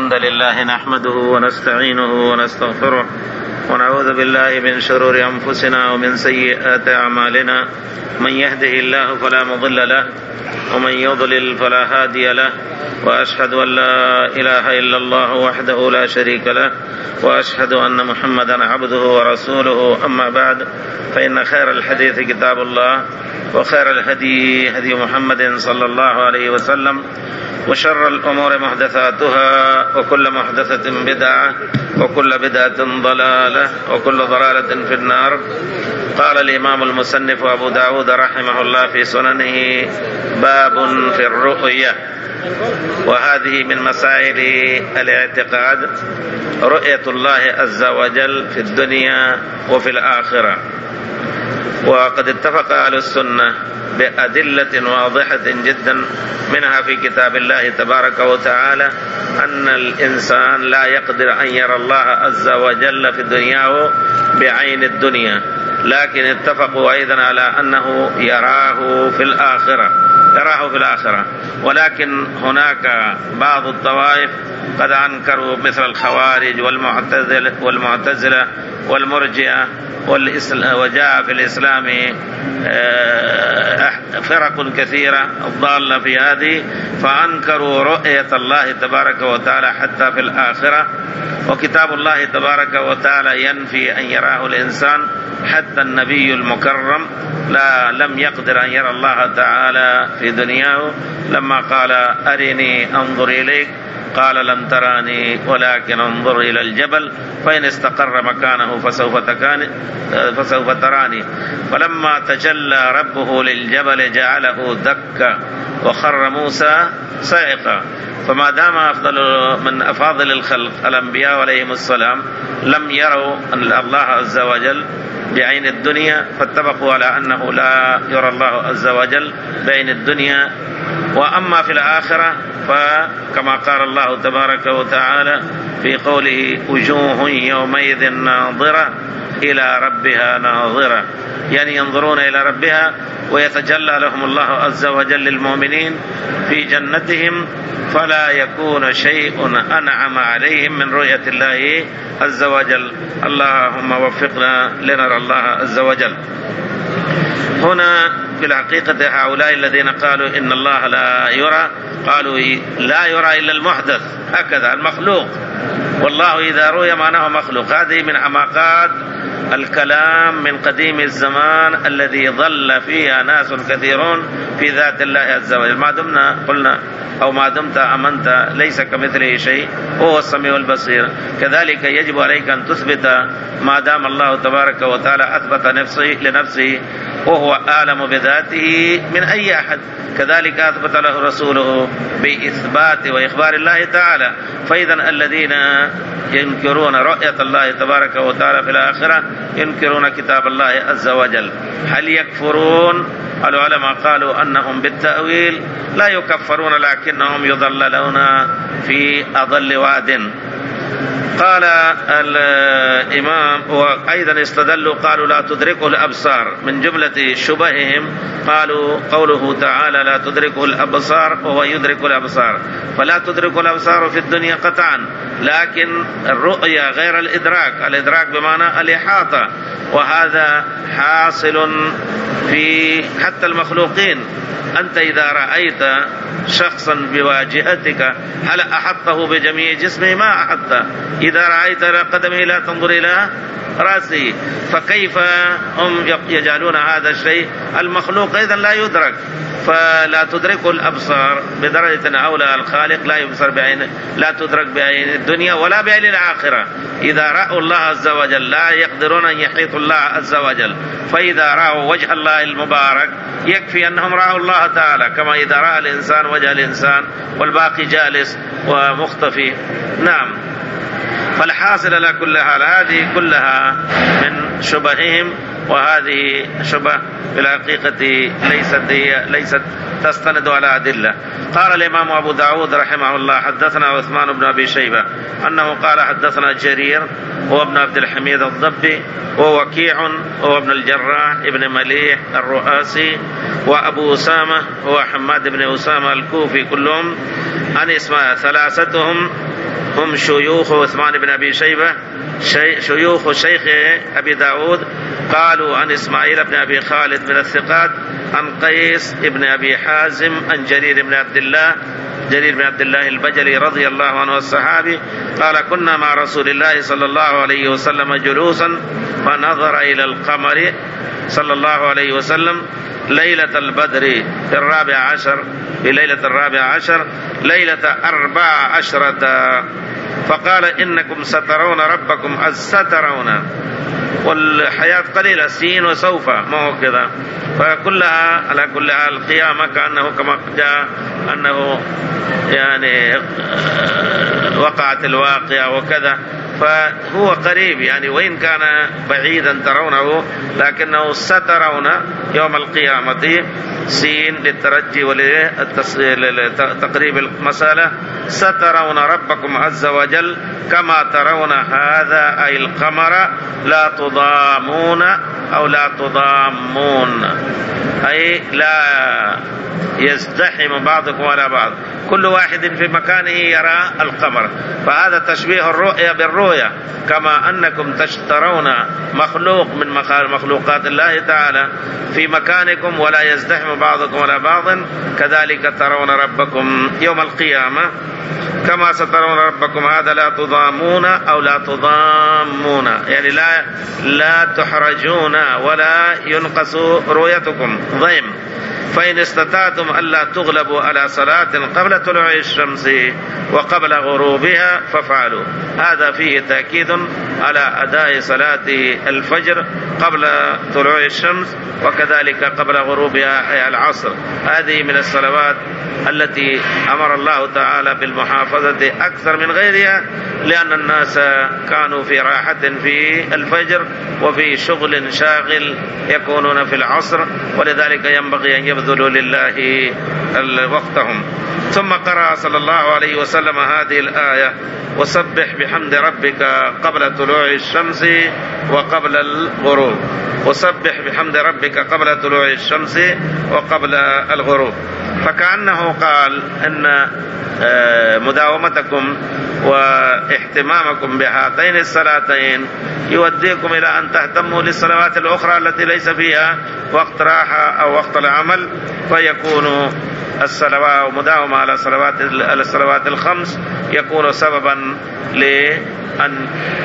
الحمد لله نحمده ونستعينه ونستغفره ونعوذ بالله من شرور أنفسنا ومن سيئات أعمالنا. من يهده الله فلا مضل له ومن يضلل فلا هادي له، وأشهد أن لا إله إلا الله وحده لا شريك له، وأشهد أن محمدا عبده ورسوله. أما بعد، فإن خير الحديث كتاب الله، وخير الهدي هدي محمد صلى الله عليه وسلم، وشر الأمور محدثاتها، وكل محدثة بدعة، وكل بدعة ضلالة، وكل ضلالة في النار. قال الإمام المصنف أبو داود رحمه الله في سننه: باب في الرؤية. وهذه من مسائل الاعتقاد، رؤية الله عز وجل في الدنيا وفي الآخرة. وقد اتفق أهل السنة بأدلة واضحة جدا، منها في كتاب الله تبارك وتعالى أن الإنسان لا يقدر أن يرى الله عز وجل في دنياه بعين الدنيا، لكن اتفقوا أيضا على أنه يراه في الآخرة. ولكن هناك بعض الطوائف قد أنكروا، مثل الخوارج والمعتزلة والمرجئة، وجاء في الإسلام فرق كثيرة ضالة في هذه، فأنكروا رؤية الله تبارك وتعالى حتى في الآخرة. وكتاب الله تبارك وتعالى ينفي أن يراه الإنسان، حتى النبي المكرم لم يقدر أن يرى الله تعالى في دنياه، لما قال: أرني أنظر إليك، قال: لن تراني ولكن انظر إلى الجبل فإن استقر مكانه فسوف تراني. فلما تجلى ربه للجبل جعله دكا وخر موسى صعقا. فما دام من أفاضل الخلق الأنبياء عليهم السلام لم يروا الله عز وجل بعين الدنيا، فاتفقوا على أنه لا يرى الله عز وجل بعين الدنيا. وأما في الآخرة فكما قال الله تبارك وتعالى في قوله: وجوه يومئذ ناظرة إلى ربها ناظرة، يعني ينظرون إلى ربها، ويتجلى لهم الله عز وجل للمؤمنين في جنتهم، فلا يكون شيء أنعم عليهم من رؤية الله عز وجل. اللهم وفقنا لنرى الله عز وجل. هنا في الحقيقة هؤلاء الذين قالوا إن الله لا يرى، قالوا لا يرى إلا المحدث، هكذا المخلوق، والله إذا رؤي معناه مخلوق. هذه من حماقات الكلام من قديم الزمان الذي ضل فيها ناس كثيرون في ذات الله عز وجل. ما دمنا قلنا أو ما دمت أمنت ليس كمثله شيء وهو السميع البصير، كذلك يجب عليك أن تثبت ما دام الله تبارك وتعالى أثبت لنفسه وهو أعلم بذاته من أي أحد، كذلك أثبت له رسوله بإثبات وإخبار الله تعالى. فإذا الذين ينكرون رؤية الله تبارك وتعالى في الآخرة ينكرون كتاب الله عز وجل. هل يكفرون؟ العلماء قالوا أنهم بالتأويل لا يكفرون، لكنهم يضللون في أضل واد. قال الإمام: وأيضا استدلوا قالوا لا تدركه الأبصار. من جملة شبههم قالوا قوله تعالى: لا تدركه الأبصار وهو يدرك الأبصار، فلا تدرك الأبصار في الدنيا قطعا، لكن الرؤية غير الإدراك بمعنى الإحاطة، وهذا حاصل في حتى المخلوقين. أنت إذا رأيت شخصا بواجهتك هل أحطه بجميع جسمه؟ ما أحطه. إذا رأيت قدمه لا تنظر إلى رأسه، فكيف هم يجعلون هذا الشيء المخلوق أيضا لا يدرك؟ فلا تدركه الأبصار بدرجة أولى الخالق لا يبصر بعين، لا تدرك بعين الدنيا ولا بعين الآخرة. إذا رأوا الله عز وجل لا يقدرون أن يحيطوا الله عز وجل، فإذا رأوا وجه الله المبارك يكفي أنهم رأوا الله تعالى، كما إذا رأى الإنسان وجه الإنسان والباقي جالس ومختفي. نعم. فالحاصل على كل حال هذه كلها من شبههم، وهذه شبه في الحقيقة ليست تستند على أدلة. قال الإمام أبو داود رحمه الله: حدثنا عثمان بن أبي شيبة أنه قال حدثنا جرير هو ابن عبد الحميد الضبي، ووكيع هو ابن الجراح ابن مليح الرؤاسي، وأبو أسامة هو حماد بن أسامة الكوفي، كلهم عن اسماء. ثلاثتهم هم شيوخ عثمان بن أبي شيبة شيوخ شيخ أبي داود. قالوا عن إسماعيل بن أبي خالد من الثقات، عن قيس بن أبي حازم، عن جرير بن عبد الله البجلي رضي الله عنه الصحابي قال: كنا مع رسول الله صلى الله عليه وسلم جلوسا فنظر إلى القمر صلى الله عليه وسلم ليلة البدر في ليلة 14 ليلة 14 فقال: إنكم سترون ربكم سترون. والحياة قليلة، سين وسوف، ما هو كذا. فكلها على كل حال القيامة كأنه كما جاء أنه يعني وقعت الواقعة وكذا، فهو قريب يعني، وإن كان بعيدا ترونه لكنه سترون يوم القيامة، سين للترجي ولتقريب المسألة. سترون ربكم عز وجل كما ترون هذا أي القمر لا تضامون أو لا تضامون، أي لا يزدحم بعضكم على بعض، كل واحد في مكانه يرى القمر. فهذا تشبيه الرؤية بالرؤية، كما أنكم ترون مخلوق من مخلوقات الله تعالى في مكانكم ولا يزدحم بعضكم على بعض، كذلك ترون ربكم يوم القيامة كما سترون ربكم هذا لا تضامون أو لا تضامون، يعني لا تحرجون ولا ينقص رؤيتكم ضيم. فإن استطعتم ألا تغلبوا على صلاة قبل طلوع الشمس وقبل غروبها فافعلوا. هذا فيه تأكيد على أداء صلاة الفجر قبل طلوع الشمس وكذلك قبل غروبها أي العصر. هذه من الصلوات التي أمر الله تعالى بالمحافظة أكثر من غيرها، لأن الناس كانوا في راحة في الفجر وفي شغل شاغل يكونون في العصر، ولذلك ينبغي أن يبذلوا لله وقتهم. ثم قرأ صلى الله عليه وسلم هذه الآية: وسبح بحمد ربك قبل طلوع الشمس وقبل الغروب. وسبح بحمد ربك قبل طلوع الشمس وقبل الغروب. فكأنه قال أن مداومتكم واهتمامكم بهاتين الصلاتين يوديكم إلى أن تهتموا للصلوات الأخرى التي ليس فيها وقت راحة أو وقت العمل، فيكون الصلوات ومداومة على الصلوات الخمس يكون سببا لأن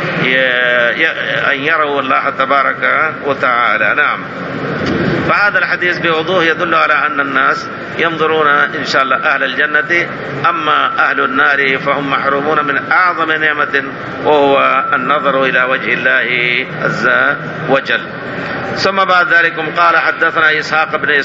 يروا الله تبارك وتعالى. نعم. فهذا الحديث بوضوح يدل على أن الناس ينظرون إن شاء الله أهل الجنة، أما أهل النار فهم محرومون من أعظم نعمة وهو النظر إلى وجه الله عز وجل. ثم بعد ذلك قال: حدثنا إسحاق بن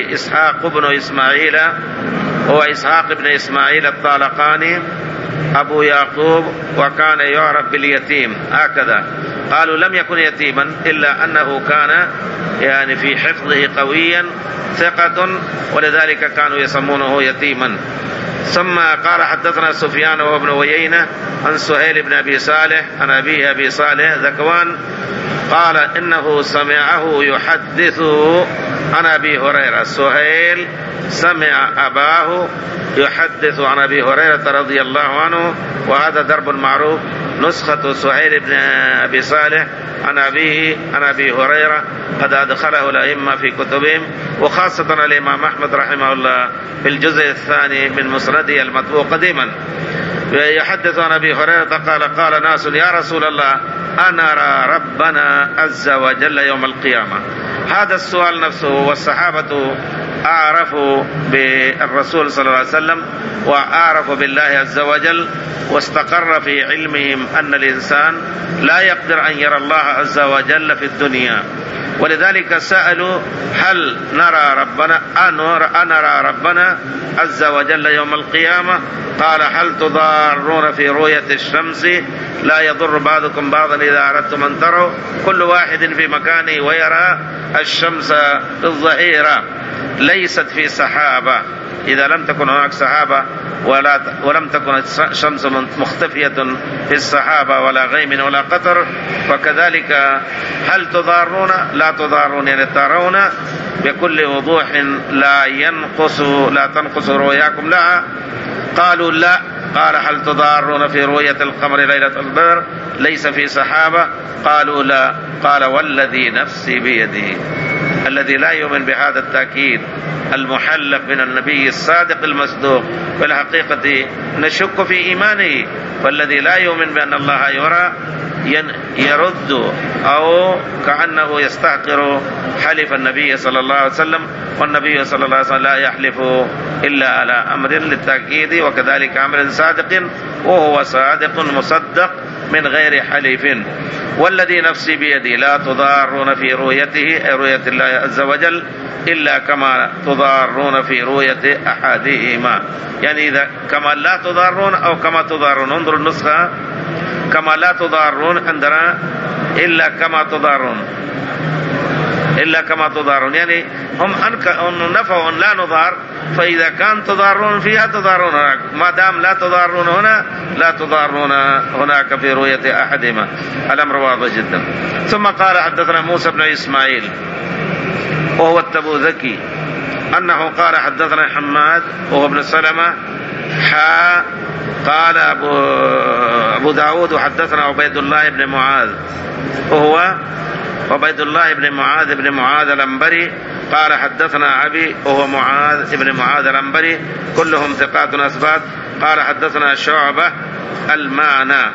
إسماعيل هو إسحاق بن إسماعيل الطالقاني أبو يعقوب، وكان يعرف باليتيم هكذا. قالوا لم يكن يتيما إلا أنه كان يعني في حفظه قويا ثقة، ولذلك كانوا يسمونه يتيما. ثم قال: حدثنا سفيان وابن عيينة عن سهيل بن أبي صالح عن أبيه أبي صالح ذكوان قال إنه سمعه يحدث عن أبي هريرة. سهيل سمع أباه يحدث عن أبي هريرة رضي الله عنه، وهذا درب معروف. نسخة سهيل بن أبي صالح عن أبيه عن أبي هريرة قد أدخله الأئمة في كتبهم، وخاصة الإمام أحمد رحمه الله في الجزء الثاني من مسنده المطبوع قديما. يحدث عن أبي هريرة قال ناس: يا رسول الله أنرى ربنا عز وجل يوم القيامة. هذا السؤال نفسه، والصحابة أعرفوا بالرسول صلى الله عليه وسلم وأعرفوا بالله عز وجل، واستقر في علمهم أن الإنسان لا يقدر أن يرى الله عز وجل في الدنيا، ولذلك سألوا: هل نرى ربنا أنرى ربنا عز وجل يوم القيامة؟ قال: هل تضارون في رؤية الشمس؟ لا يضر بعضكم بعضا إذا أردتم أن تروا، كل واحد في مكانه ويرى الشمس في الظهيرة، ليست في سحابة. إذا لم تكن هناك سحابة ولم تكن الشمس مختفية في السحابة ولا غيم ولا قطر، فكذلك هل تضارون؟ لا تضارون، يعني ترون بكل وضوح لا تنقص رؤياكم لها. قالوا: لا قال هل تضارون في رؤية القمر ليلة البدر ليس في سحابة؟ قالوا لا. قال والذي نفسي بيده. الذي لا يؤمن بهذا التأكيد المحلف من النبي الصادق المصدوق بالحقيقة نشك في إيمانه. فالذي لا يؤمن بأن الله يرى يرد أو كأنه يستحقر حلف النبي صلى الله عليه وسلم، والنبي صلى الله عليه وسلم لا يحلف إلا على أمر للتأكيد، وكذلك أمر صادق، وهو صادق مصدق من غير حليف. والذي نفسي بيدي لا تضارون في رؤيته أي رؤية الله عز وجل إلا كما تضارون في رؤية أحدهما. يعني إذا كما لا تضارون أو كما تضارون. انظر النسخة كما لا تضارون عندنا إلا كما تضارون، إلا كما تضارون. يعني هم نفوا لا نضار، فإذا كان تضارون فيها تضارون هناك، ما دام لا تضارون هنا لا تضارون هناك في رؤية أحدهما. الأمر واضح جدا. ثم قال حدثنا موسى بن إسماعيل وهو التبوذكي أنه قال حدثنا حماد وهو ابن سلمة قال أبو داود وحدثنا عبيد الله بن معاذ وهو عبيد الله بن معاذ الأنبري قال حدثنا أبي وهو معاذ بن معاذ الأنبري كلهم ثقات أثبات. قال حدثنا شعبة المعنى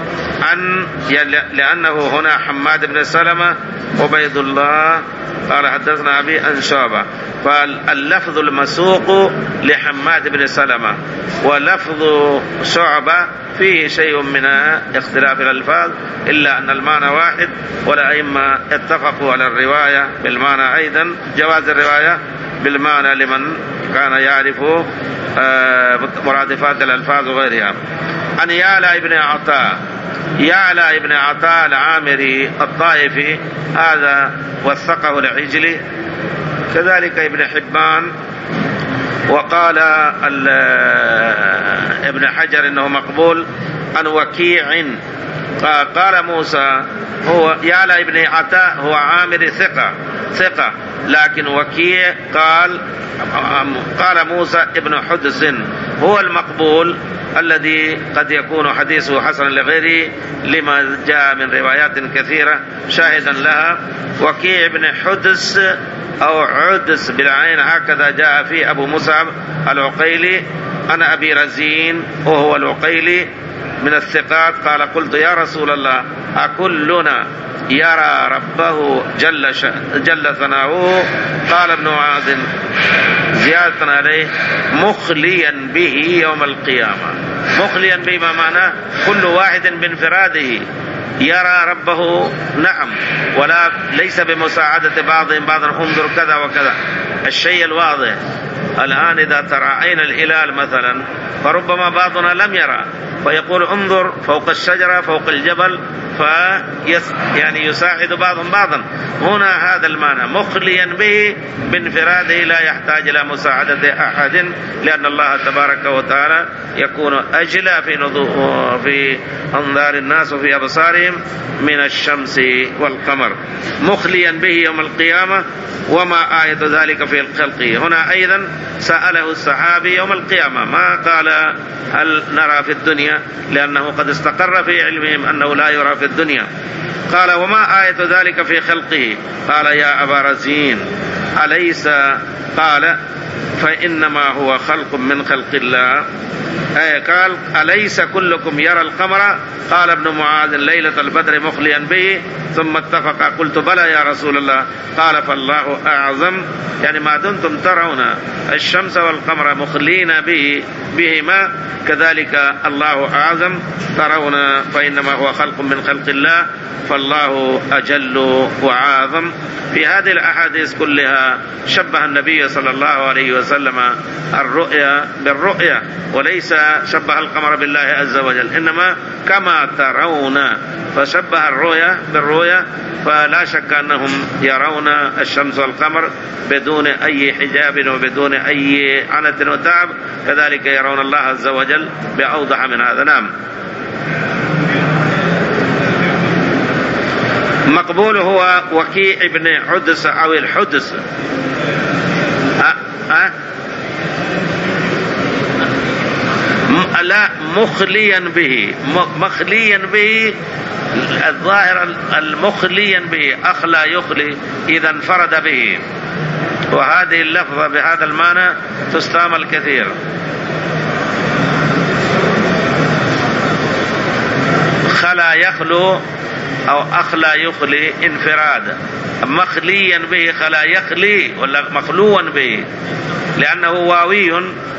لأنه هنا حماد بن سلمة عبيد الله قال حدثنا أبي عن شعبة، فاللفظ المسوق لحماد بن سلمة ولفظ شعبة فيه شيء من اختلاف الألفاظ، إلا أن المعنى واحد، والأئمة اتفقوا على الرواية بالمعنى أيضا، جواز الرواية بالمعنى لمن كان يعرف مرادفات الألفاظ وغيرها. عن يعلى بن عطاء العامري الطائفي، هذا وثقه العجلي، كذلك ابن حبان، وقال ابن حجر انه مقبول. عن وكيع قال موسى هو يعلى ابن عطاء هو عامري ثقة، لكن وكيع قال موسى ابن حدث هو المقبول الذي قد يكون حديثه حسن لغيره لما جاء من روايات كثيرة شاهدا لها. وكيع بن حدث أو عدس بالعين هكذا جاء في أبو مصعب العقيلي. أنا أبي رزين وهو العقيلي من الثقات قال قلت يا رسول الله أكلنا يرى ربه جل ثناؤه؟ قال ابن معاذ زيادة عليه مخليا به يوم القيامة. مخليا به ما معناه كل واحد بانفراده يرى ربه، نعم، ولا ليس بمساعدة بعضهم بعضا انظر كذا وكذا. الشيء الواضح الآن إذا تراءينا الهلال مثلا فربما بعضنا لم يرى فيقول انظر فوق الشجرة فوق الجبل يعني يساعد بعضهم بعضا. هنا هذا المعنى مخليا به بانفراده لا يحتاج إلى مساعدة أحد، لأن الله تبارك وتعالى يكون أجلى في أنظار الناس وفي أبصارهم من الشمس والقمر. مخليا به يوم القيامة. وما آية ذلك في الخلق؟ هنا أيضا سأله الصحابي يوم القيامة، ما قال هل نرى في الدنيا، لأنه قد استقر في علمهم أنه لا يرى في الدنيا. قال وما آية ذلك في خلقه؟ قال يا أبا رزين أليس، قال فإنما هو خلق من خلق الله. قال أليس كلكم يرى القمر؟ قال ابن معاذ ليلة البدر مخليا به، ثم اتفق قلت بلى يا رسول الله. قال فالله أعظم، يعني ما دمتم ترون الشمس والقمر مخلين بهما كذلك الله أعظم ترون، فإنما هو خلق من خلق الله، فالله أجل وعاظم. في هذه الأحاديث كلها شبه النبي صلى الله عليه وسلم الرؤيا بالرؤيا، وليس شبه القمر بالله عز وجل، إنما كما ترون، فشبه الرؤيا بالرؤيا، فلا شك أنهم يرون الشمس والقمر بدون أي حجاب وبدون أي عنة وتعب، كذلك يرون الله عز وجل بأوضح من هذا. نعم. مقبول هو وكيع بن حدث أو الحدث. لا مخليا به. مخليا به الظاهر المخليا به، أخلى يخلي إذا انفرد به، وهذه اللفظة بهذا المعنى تستعمل كثير. خلا يخلو أو أخلى يخلي انفراد. مخليا به خلا يخلي ولا مخلوا به، لأنه واوي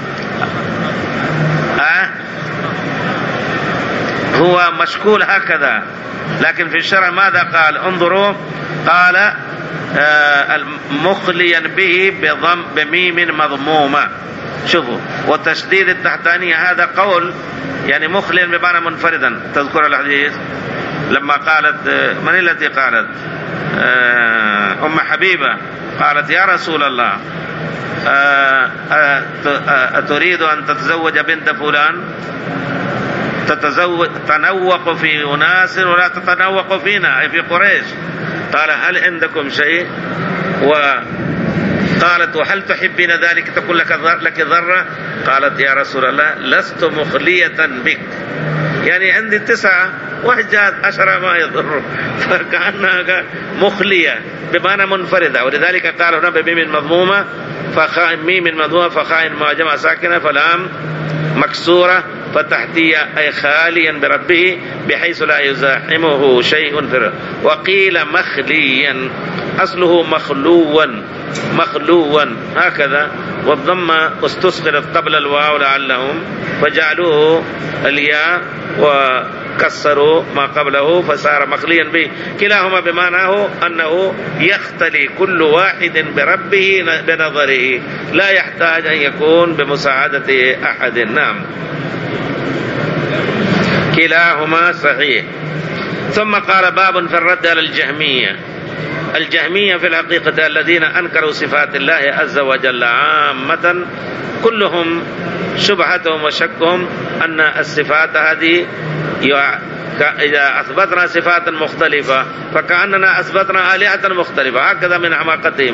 هو مشكول هكذا. لكن في الشرع ماذا قال؟ انظروا، قال مخليا به بميم مضمومة. شوفوا، والتشديد التحتانية هذا قول، يعني مخليا بمعنى منفردا. تذكر الحديث لما قالت، من التي قالت؟ أم حبيبة قالت يا رسول الله أتريد أن تتزوج بنت فلان؟ تنوق في أناس ولا تتنوق فينا، أي في قريش. قال هل عندكم شيء؟ وقالت وهل تحبين ذلك تكون لك ذرة؟ قالت يا رسول الله لست مخلية بك، يعني عندي 9 وحجات 10 ما يضر، فكأنها مخلية بمعنى منفردة. ولذلك قال هنا بميم مضمومة فخاء، ميم مضمومة فخاء معجمة ساكنة فلام مكسورة فتحتية، أي خاليا بربه بحيث لا يزاحمه شيء في. وقيل مخليا أصله مخلوا هكذا، والضمة استصغرت قبل الواو لعلهم فجعلوه الياء وكسروا ما قبله فصار مخليا به. كلاهما بمعناه أنه يختلي كل واحد بربه بنظره، لا يحتاج أن يكون بمساعدة أحد. نعم، كلاهما صحيح. ثم قال باب في الرد على الجهمية. الجهمية في الحقيقة الذين أنكروا صفات الله عز وجل عامة، كلهم شبهتهم وشكهم أن الصفات هذه إذا أثبتنا صفات مختلفة فكأننا أثبتنا آلهة مختلفة. هكذا من حماقتهم.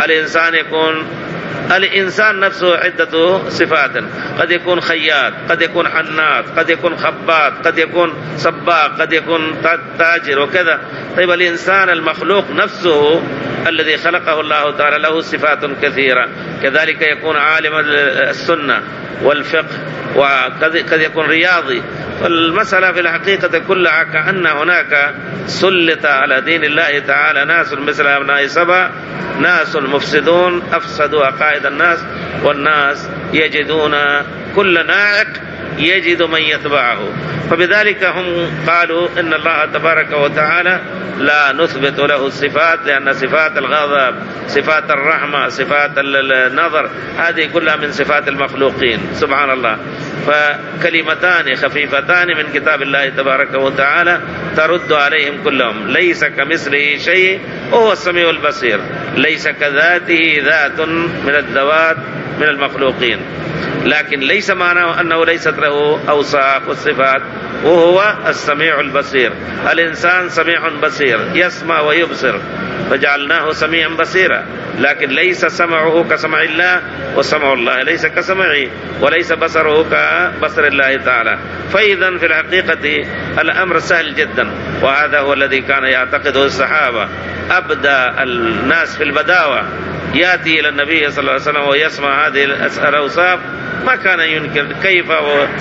الإنسان نفسه عدة صفات، قد يكون خياط، قد يكون حناط، قد يكون خباط، قد يكون سباق، قد يكون تاجر وكذا. طيب الإنسان المخلوق نفسه الذي خلقه الله تعالى له صفات كثيرة. كذلك يكون عالم السنة والفقه، وقد يكون رياضي. فالمسألة في الحقيقة كلها كأن هناك سلط على دين الله تعالى ناس مثل أبناء سبأ، ناس مفسدون أفسدوا عقائد الناس، والناس يجدون كل ناعق يجد من يتبعه. فبذلك هم قالوا إن الله تبارك وتعالى لا نثبت له الصفات، لأن صفات الغضب، صفات الرحمة، صفات النظر، هذه كلها من صفات المخلوقين. سبحان الله. فكلمتان خفيفتان من كتاب الله تبارك وتعالى ترد عليهم كلهم. ليس كمثله شيء وهو السميع البصير. ليس كذاته ذات من الذوات من المخلوقين، لكن ليس معناه أنه ليست له أوصاف والصفات، وهو السميع البصير. الإنسان سميع بصير، يسمع ويبصر، فجعلناه سميعا بصيرا، لكن ليس سمعه كسمع الله، وسمع الله ليس كسمعه، وليس بصره كبصر الله تعالى. فإذا في الحقيقة الأمر سهل جدا، وهذا هو الذي كان يعتقده الصحابة. أبدى الناس في البداوة يأتي إلى النبي صلى الله عليه وسلم ويسمع هذه الأوصاف، ما كان ينكر كيف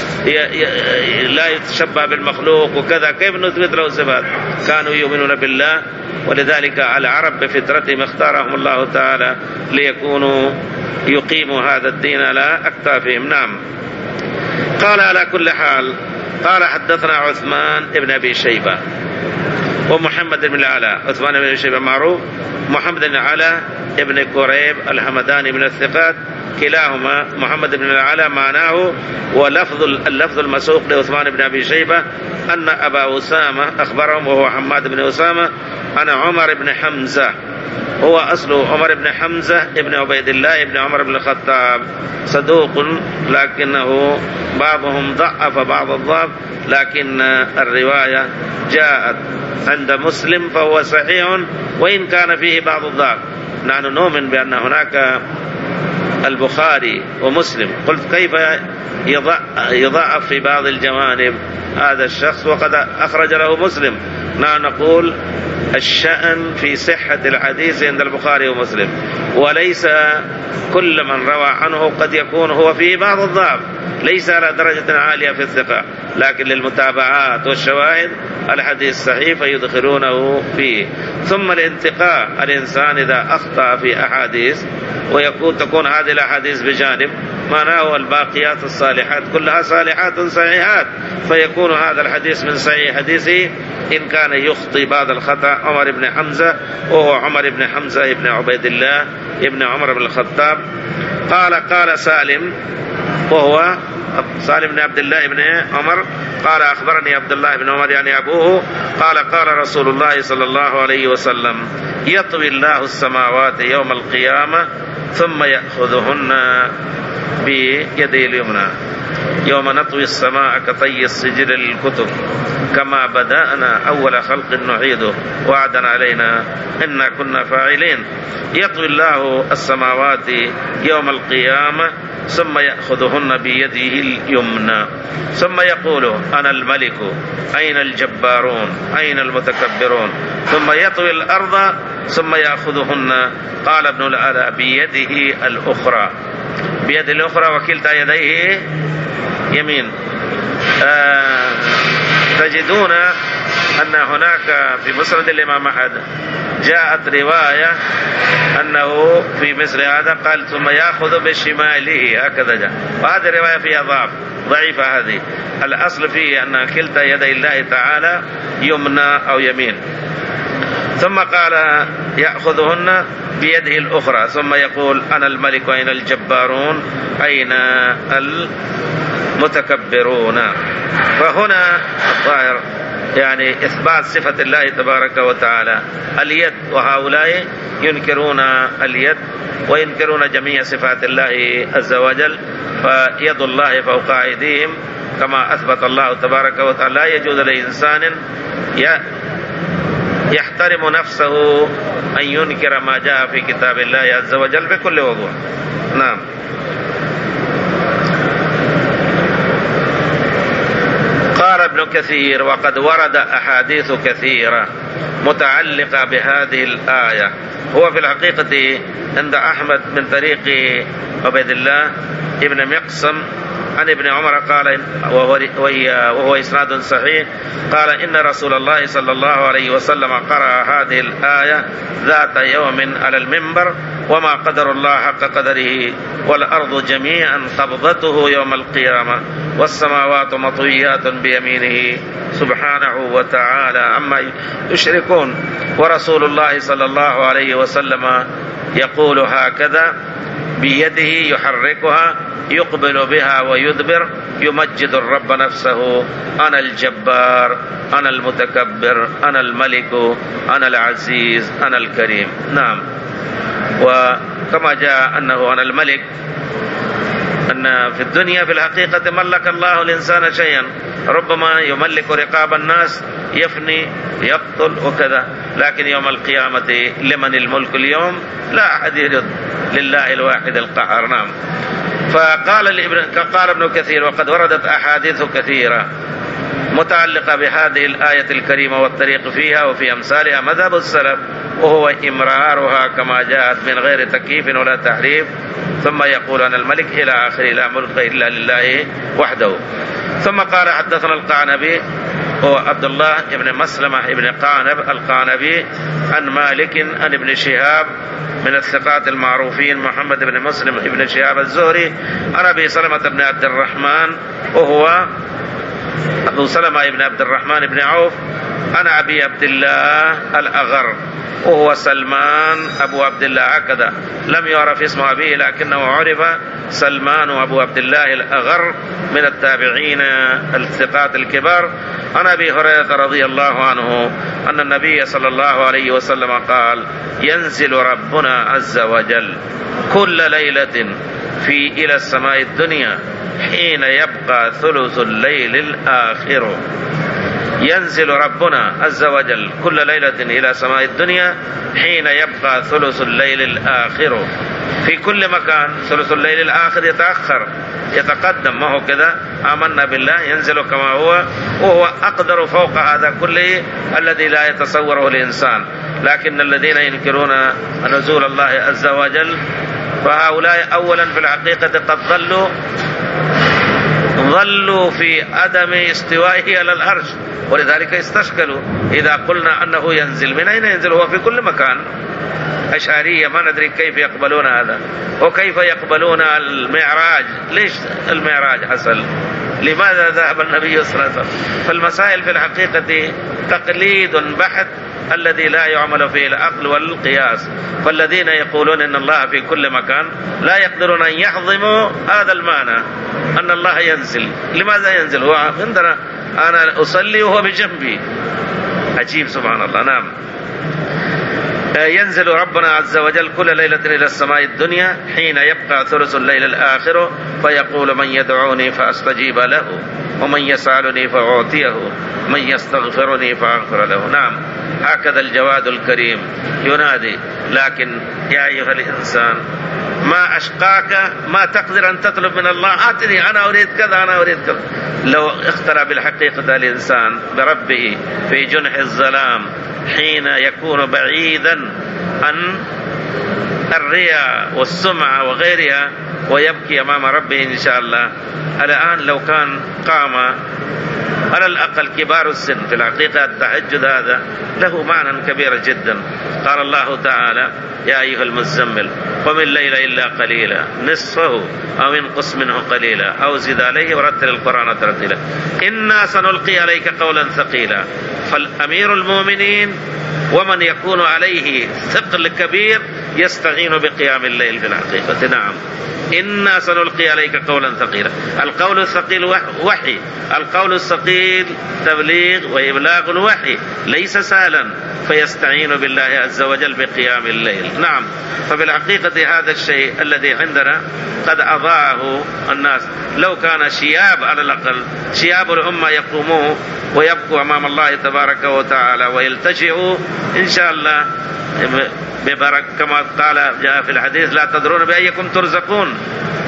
لا يتشبه بالمخلوق وكذا، كيف نثبت له صفات. كانوا يؤمنون بالله، ولذلك العرب بفطرتهم اختارهم الله تعالى ليكونوا يقيموا هذا الدين على أكتافهم. نعم. قال على كل حال، قال حدثنا عثمان بن أبي شيبة ومحمد بن العلاء. عثمان بن أبي شيبة معروف، محمد بن العلاء ابن كريب الحمداني من الثقات، كلاهما محمد بن العلاء معناه اللفظ المسوق لعثمان بن أبي شيبة أن أبا أسامة أخبرهم، وهو حماد بن أسامة، أنا عمر بن حمزة. هو أصله عمر بن حمزة ابن عبيد الله ابن عمر بن الخطاب، صدوق، لكنه بعضهم ضعف بعض الضعف، لكن الرواية جاءت عند مسلم فهو صحيح وإن كان فيه بعض الضعف. نحن نؤمن بأن هناك البخاري ومسلم. قلت كيف يضعف في بعض الجوانب هذا الشخص وقد أخرج له مسلم؟ نقول الشأن في صحة الحديث عند البخاري ومسلم، وليس كل من روى عنه قد يكون هو فيه بعض الضعف، ليس على درجة عالية في الثقة، لكن للمتابعات والشواهد الحديث صحيح فيدخلونه فيه. ثم الانتقاء، الإنسان إذا أخطأ في أحاديث تكون هذه الأحاديث بجانب، معناه الباقيات الصالحات كلها صالحات صحيحات، فيكون هذا الحديث من صحيح حديثه إن كان يخطي بعض الخطأ. عمر بن حمزة، وهو عمر بن حمزة بن عبيد الله ابن عمر بن الخطاب، قال سالم، وهو سالم بن عبد الله بن عمر، قال أخبرني عبد الله بن عمر يعني أبوه، قال رسول الله صلى الله عليه وسلم: يطوي الله السماوات يوم القيامة ثم يأخذهن بيده اليمنى، يوم نطوي السماء كطي السجل للكتب كما بدأنا أول خلق نعيده وعدا علينا إنا كنا فاعلين. يطوي الله السماوات يوم القيامة ثم يأخذهن بيده اليمنى ثم يقول: أنا الملك أين الجبارون أين المتكبرون، ثم يطوي الأرض ثم يأخذهن. قال ابن العلاء: بيده الأخرى، بيد الأخرى وكلتا يديه يمين. تجدون أن هناك في مسند الإمام أحمد جاءت رواية أنه في مثل هذا قال: ثم يأخذ بشماله، هكذا جاء، وهذه الرواية فيها ضعيفة. هذه الأصل فيه أن كلتا يدي الله تعالى يمنى أو يمين. ثم قال: يأخذهن بيده الأخرى ثم يقول: أنا الملك أين الجبارون أين المتكبرون. فهنا الظاهر يعني إثبات صفة الله تبارك وتعالى اليد، وهؤلاء ينكرون اليد وينكرون جميع صفات الله عز وجل، فيد الله فوق أيديهم كما أثبت الله تبارك وتعالى. لا يجوز لإنسان يحترم نفسه أن ينكر ما جاء في كتاب الله عز وجل بكل وضوح. نعم. قال ابن كثير: وقد ورد أحاديث كثيرة متعلقة بهذه الآية. هو في الحقيقة عند أحمد من طريق عبيد الله ابن مقسم عن ابن عمر قال، وهو إسناد صحيح، قال: إن رسول الله صلى الله عليه وسلم قرأ هذه الآية ذات يوم على المنبر: وما قدر الله حق قدره والأرض جميعا قبضته يوم القيامة والسماوات مطويات بيمينه سبحانه وتعالى عما يشركون. ورسول الله صلى الله عليه وسلم يقول هكذا بيده يحركها يقبل بها ويدبر يمجد الرب نفسه: أنا الجبار أنا المتكبر أنا الملك أنا العزيز أنا الكريم. نعم. وكما جاء أنه أنا الملك، أن في الدنيا في الحقيقة ملك الله الإنسان شيئا، ربما يملك رقاب الناس يفني يقتل وكذا، لكن يوم القيامة لمن الملك اليوم؟ لا أحد يرد، لله الواحد القهار. نعم. قال ابن كثير: وقد وردت أحاديث كثيرة متعلقة بهذه الآية الكريمة والطريق فيها وفي أمثالها مذهب السلف، وهو إمرارها كما جاءت من غير تكييف ولا تحريف، ثم يقول: أنا الملك إلى آخره، لا ملك إلا لله وحده. ثم قال: حدثنا القعنبي، هو عبد الله بن مسلمة بن قعنب القعنبي، عن مالك عن ابن شهاب من الثقات المعروفين محمد بن مسلم بن شهاب الزهري، عن أبي سلمة بن عبد الرحمن، وهو أبو سلمة بن عبد الرحمن بن عوف، عن أبي عبد الله الأغر، وهو سلمان أبو عبد الله، هكذا لم يعرف اسم أبيه لكنه عرف سلمان أبو عبد الله الأغر من التابعين الثقات الكبار. عن أبي هريرة رضي الله عنه أن النبي صلى الله عليه وسلم قال: ينزل ربنا عز وجل كل ليلة إلى السماء الدنيا حين يبقى ثلث الليل الآخر. ينزل ربنا عز وجل كل ليلة إلى السماء الدنيا حين يبقى ثلث الليل الآخر. ينزل ربنا عز وجل كل ليلة إلى السماء الدنيا حين يبقى ثلث الليل الآخر. في كل مكان. ثلث الليل الآخر يتأخر يتقدم، ما هو كذا. آمنا بالله ينزل كما هو، وهو أقدر فوق هذا كله الذي لا يتصوره الإنسان. لكن الذين ينكرون نزول الله عز وجل فهؤلاء أولا في الحقيقة قد ظلوا في عدم استوائه على العرش، ولذلك استشكلوا. إذا قلنا أنه ينزل، من أين ينزل؟ هو في كل مكان. أشعرية ما ندري كيف يقبلون هذا، وكيف يقبلون المعراج. ليش المعراج حصل؟ لماذا ذهب النبي صلى الله عليه وسلم؟ فالمسائل في الحقيقة تقليد بحت الذي لا يعمل فيه العقل والقياس. فالذين يقولون إن الله في كل مكان لا يقدرون أن يحظموا هذا المعنى أن الله ينزل. لماذا ينزل؟ هو عندنا أنا أصلي وهو بجنبي. عجيب سبحان الله. نعم. ينزل ربنا عز وجل كل ليلة إلى السماء الدنيا حين يبقى ثلث الليل الآخر، فيقول من يدعوني فأستجيب له، ومن يسألني فأعطيه، من يستغفرني فأغفر له. نعم، هكذا الجواد الكريم ينادي. لكن يا أيها الإنسان ما أشقاك ما تقدر أن تطلب من الله آتني أنا أريد كذا أنا أريد كذا. لو اخترى بالحقيقة الإنسان بربه في جنح الظلام حين يكون بعيدا عن الرياء والسمعة وغيرها ويبكي أمام ربه إن شاء الله. الآن لو كان قام على الأقل كبار السن، في الحقيقة التهجد هذا له معنى كبير جدا. قال الله تعالى يا أيها المزمل قم الليل إلا قليلا نصفه أو انقص منه قليلا أو زد عليه ورتل القرآن ترتيلا إنا سنلقي عليك قولا ثقيلا. فالأمير المؤمنين ومن يكون عليه ثقل كبير يستعين بقيام الليل في الحقيقة. نعم، إنا سنلقي عليك قولا ثقيلا. القول الثقيل وحي، القول الثقيل تبليغ وإبلاغ الوحي، ليس سهلا، فيستعين بالله عز وجل بقيام الليل. نعم، فبالحقيقة هذا الشيء الذي عندنا قد أضاعه الناس. لو كان شياب على الأقل شياب الأمة يقوموا ويبكوا أمام الله تبارك وتعالى ويلتجئوا إن شاء الله ببركة، كما قال جاء في الحديث لا تدرون بأيكم ترزقون،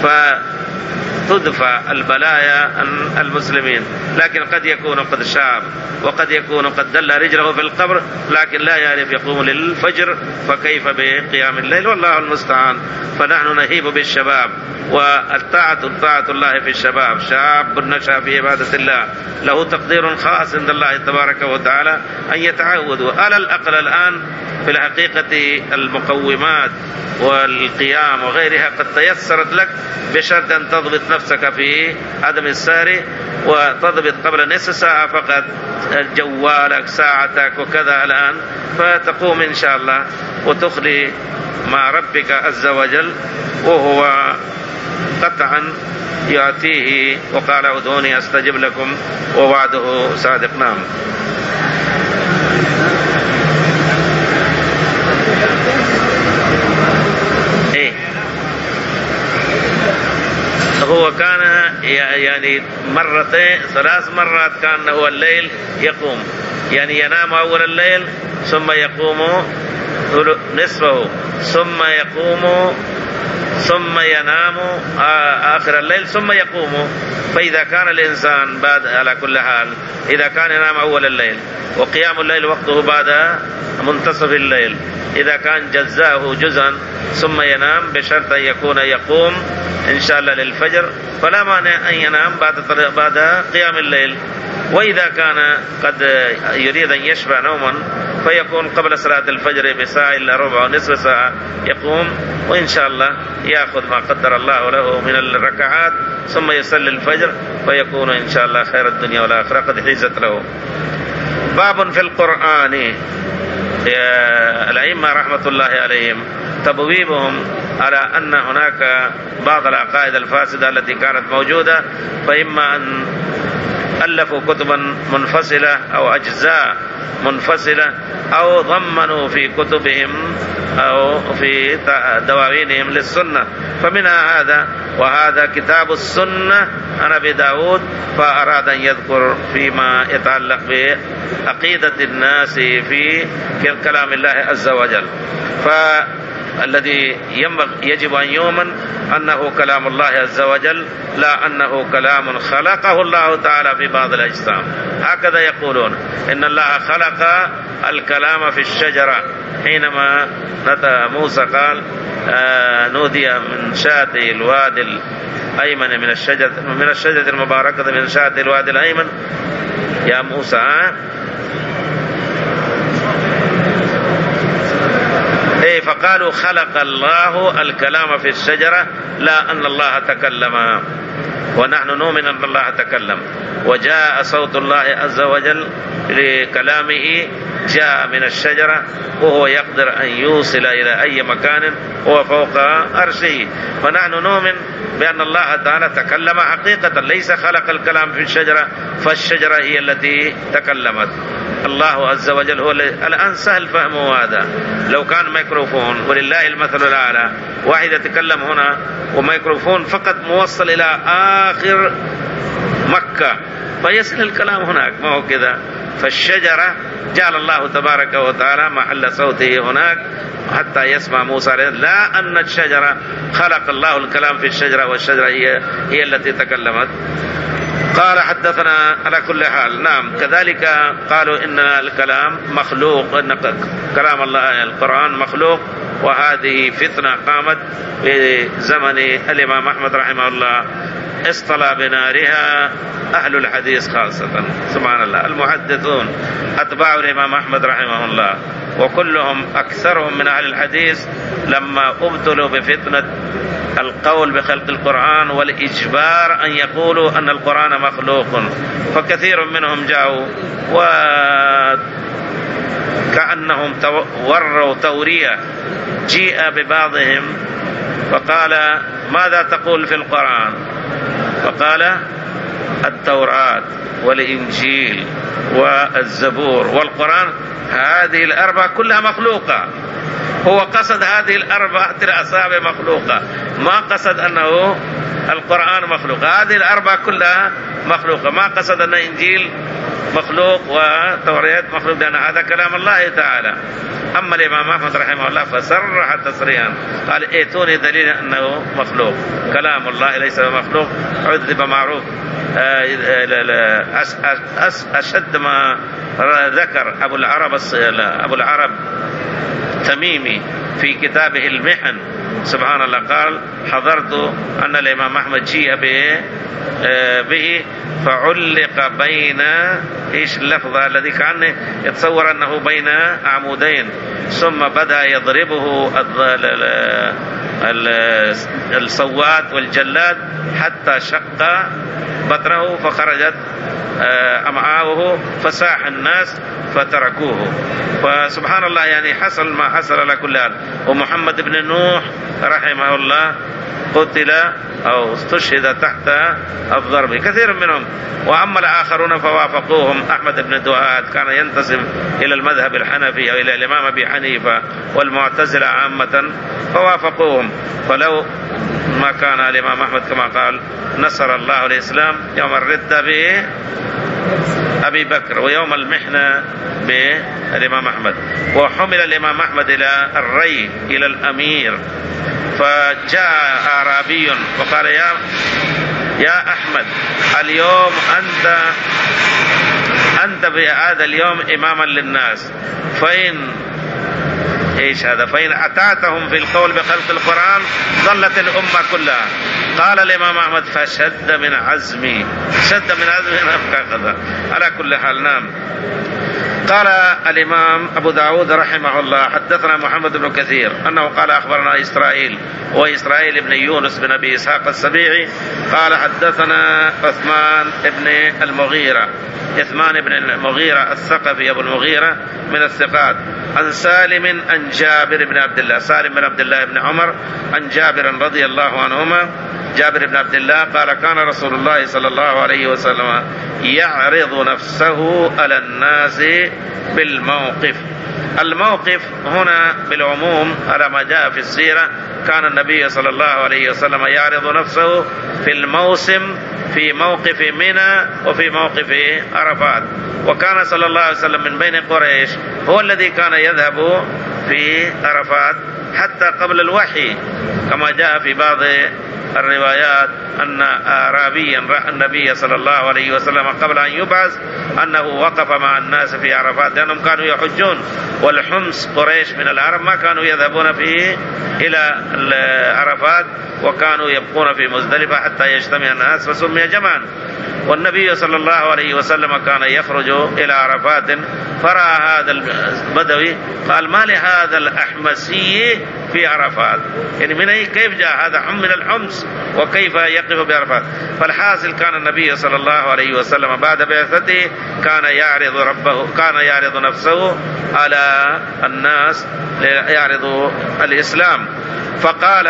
فتدفع البلايا عن المسلمين. لكن قد يكون قد شاب وقد يكون قد دل رجله في القبر لكن لا يعرف يقوم للفجر، فكيف بقيام الليل؟ والله المستعان. فنحن نهيب بالشباب، والطاعة الله في الشباب. شاب نشأ في عبادة الله له تقدير خاص عند الله تبارك وتعالى أن يتعودوا على الأقل الآن. في الحقيقة المقومات والقيام وغيرها قد تيسرت لك بشرط أن تضبط نفسك في عدم السهر، وتضبط قبل نصف ساعة فقط جوالك ساعتك وكذا الآن، فتقوم إن شاء الله وتخلي مع ربك عز وجل، وهو قطعا يأتيه وقال ادعوني أستجب لكم، ووعده صادق. نعم. هو كان يعني مرتين 3 مرات كان هو الليل يقوم، يعني ينام أول الليل ثم يقوم نصفه ثم يقوم ثم ينام آخر الليل ثم يقوم. فإذا كان الإنسان بعد على كل حال إذا كان ينام أول الليل وقيام الليل وقته بعد منتصف الليل، إذا كان جزاءه جزءا ثم ينام بشرط أن يكون يقوم إن شاء الله للفجر، فلا مانع أن ينام بعد قيام الليل. وإذا كان قد يريد أن يشبع نوما فيكون قبل صلاة الفجر بساعة إلا ربع ونصف ساعة يقوم، وإن شاء الله يأخذ ما قدر الله له من الركعات ثم يصلي الفجر، فيكون إن شاء الله خير الدنيا والآخرة قد حيزت له. باب في القرآن. الأئمة رحمة الله عليهم تبويبهم على أن هناك بعض العقائد الفاسدة التي كانت موجودة، فإما أن ألفوا كتبا منفصلة أو أجزاء منفصلة أو ضمنوا في كتبهم أو في دواوينهم للسنة، فمنها هذا. وهذا كتاب السنة عن أبي داود، فأراد أن يذكر فيما يتعلق بعقيدة الناس في كلام الله عز وجل. الذي يجب أن يؤمن أنه كلام الله عز وجل، لا أنه كلام خلقه الله تعالى في بعض الأجسام. هكذا يقولون إن الله خلق الكلام في الشجرة، حينما موسى قال نودي من شاطئ الوادي الأيمن من الشجرة المباركة من شاطئ الوادي الأيمن يا موسى، فقالوا خلق الله الكلام في الشجرة، لا أن الله تكلم، ونحن نؤمن أن الله تكلم، وجاء صوت الله عز وجل لكلامه جاء من الشجرة، وهو يقدر أن يوصل إلى أي مكان، هو فوق عرشه. فنحن نؤمن بأن الله تعالى تكلم حقيقة، ليس خلق الكلام في الشجرة فالشجرة هي التي تكلمت. الله عز وجل هو الآن سهل فهمه هذا. لو كان ميكروفون ولله المثل الأعلى، واحد يتكلم هنا وميكروفون فقط موصل إلى آخر مكة فيصل الكلام هناك، ما هو كذا. فالشجرة جعل الله تبارك وتعالى محل صوته هناك حتى يسمع موسى، لا أن الشجرة خلق الله الكلام في الشجرة والشجرة هي التي تكلمت. قال حدثنا على كل حال. نعم، كذلك قالوا إن الكلام مخلوق، إن كلام الله القرآن مخلوق، وهذه فتنة قامت في زمن الإمام أحمد رحمه الله اصطلى بنارها أهل الحديث خاصة. سبحان الله، المحدثون أتباع الإمام أحمد رحمه الله وكلهم أكثرهم من أهل الحديث لما ابتلوا بفتنة القول بخلق القرآن والإجبار أن يقولوا أن القرآن مخلوق، فكثير منهم جاءوا وكأنهم وروا تورية. جيء ببعضهم فقال ماذا تقول في القرآن؟ فقال التوراة والإنجيل والزبور والقرآن هذه الأربعة كلها مخلوقة. هو قصد هذه الأربعة الأصابع مخلوقة، ما قصد أنه القرآن مخلوق. هذه الأربعة كلها مخلوقة، ما قصد أن الإنجيل مخلوق وتوراة مخلوق، لأن هذا كلام الله تعالى. أما الإمام أحمد رحمه الله فصرح تصريحا قال ائتوني دليل أنه مخلوق، كلام الله ليس مخلوق. عذب معروف أشد ما ذكر أبو العرب تميمي في كتابه المحن. سبحان الله، قال حضرت أن الإمام أحمد جيء به فعلق بين إيش اللفظة الذي كان يتصور أنه بين عمودين، ثم بدأ يضربه الصوات والجلاد حتى شق بطنه فخرجت أمعاؤه فساح الناس فتركوه. فسبحان الله، يعني حصل ما حصل على كل حال. ومحمد بن نوح رحمه الله قتل أو استشهد تحت الضرب، كثير منهم. وأما الآخرون فوافقوهم. أحمد بن دؤاد كان ينتسب إلى المذهب الحنفي أو إلى الإمام أبي حنيفة والمعتزلة عامة، فوافقوهم. فلو ما كان الإمام أحمد كما قال نصر الله الإسلام يوم الردة بأبي بكر ويوم المحنة بالإمام أحمد. وحمل الإمام أحمد إلى الري إلى الأمير، فجاء أعرابي وقال يا أحمد اليوم أنت بهذا اليوم إماما للناس، فإن أتعتهم في القول بخلق القرآن ضلت الأمة كلها. قال الإمام أحمد فشد من عزمي كذا. على كل حال. نعم. قال الإمام أبو داود رحمه الله حدثنا محمد بن كثير أنه قال أخبرنا إسرائيل بن يونس بن أبي إسحاق السبيعي قال حدثنا عثمان بن المغيرة الثقفي أبو المغيرة من الثقات عن سالم عن جابر بن عبد الله، سالم بن عبد الله بن عمر عن جابر رضي الله عنهما. جابر بن عبد الله قال كان رسول الله صلى الله عليه وسلم يعرض نفسه على الناس بالموقف. الموقف هنا بالعموم على ما جاء في السيرة. كان النبي صلى الله عليه وسلم يعرض نفسه في الموسم في موقف منى وفي موقف عرفات. وكان صلى الله عليه وسلم من بين قريش هو الذي كان يذهب في عرفات حتى قبل الوحي، كما جاء في بعض الروايات أن أعرابيا رأى النبي صلى الله عليه وسلم قبل أن يبعث أنه وقف مع الناس في عرفات، لأنهم كانوا يحجون، والحمص قريش من العرب ما كانوا يذهبون فيه إلى عرفات، وكانوا يبقون في مزدلفة حتى يجتمع الناس، فسمي جمعا. والنبي صلى الله عليه وسلم كان يخرج إلى عرفات، فرأى هذا البدوي قال: ما لهذا الأحمسي في عرفات؟ يعني من أي كيف جاء هذا من الحمص وكيف يقف بعرفات؟ فالحاصل كان النبي صلى الله عليه وسلم بعد بعثته كان يعرض نفسه على الناس، يعرض الإسلام. فقال: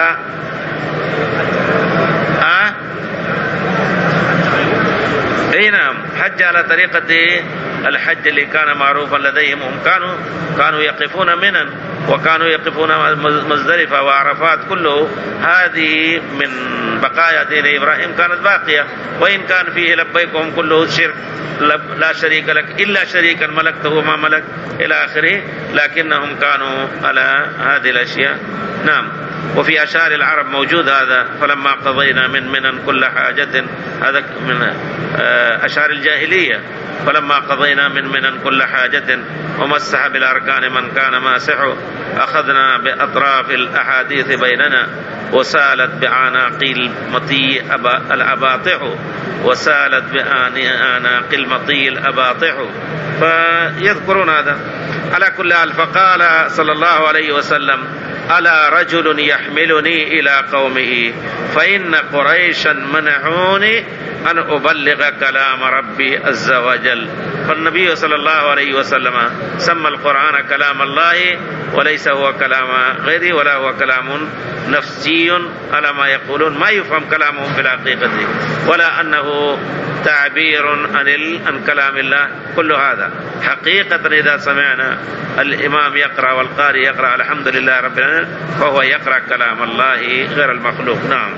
اي نعم، حج على طريقة الحج اللي كان معروفا لديهم. هم كانوا يقفون منى، وكانوا يقفون مزدلفة وعرفات، كله هذه من بقايا دين إبراهيم كانت باقية، وإن كان فيه لبيكهم كله شرك، لا شريك لك إلا شريكا ملكته ما ملك إلى آخره، لكنهم كانوا على هذه الأشياء. نعم. وفي أشعار العرب موجود هذا: فلما قضينا من منن كل حاجة، هذا من أشعار الجاهلية. فلما قضينا من منن كل حاجة ومسح بالأركان من كان ماسحه، أخذنا بأطراف الأحاديث بيننا، وسالت بعناقيل مطي الأباطح، وسالت بعناقيل مطي الأباطح. فيذكرون هذا. على كل حال، فقال صلى الله عليه وسلم: ألا رجل يحملني إلى قومه فإن قريشا منعوني أن أبلغ كلام ربي عز وجل. فالنبي صلى الله عليه وسلم سمى القرآن كلام الله، وليس هو كلام غيره، ولا هو كلام نفسي على ما يقولون، ما يفهم كلامهم في الحقيقة، ولا أنه تعبير عن كلام الله. كل هذا حقيقة إذا سمعنا الإمام يقرأ والقارئ يقرأ الحمد لله رب العالمين، فهو يقرأ كلام الله غير المخلوق. نعم.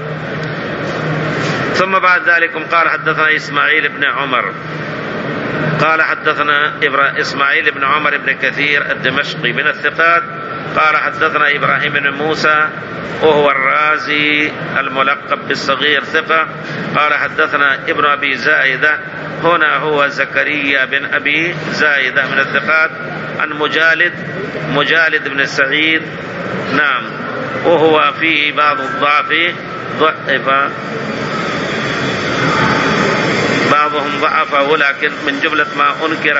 ثم بعد ذلك قال: حدثنا إسماعيل بن عمر قال حدثنا إسماعيل بن عمر بن كثير الدمشقي من الثقات قال: حدثنا إبراهيم بن موسى وهو الرازي الملقب بالصغير ثقة قال: حدثنا ابن أبي زائدة، هنا هو زكريا بن أبي زائدة من الثقات، عن مجالد بن سعيد. نعم. وهو فيه بعض الضعف، بعضهم ضعفه، لكن من جملة ما أنكر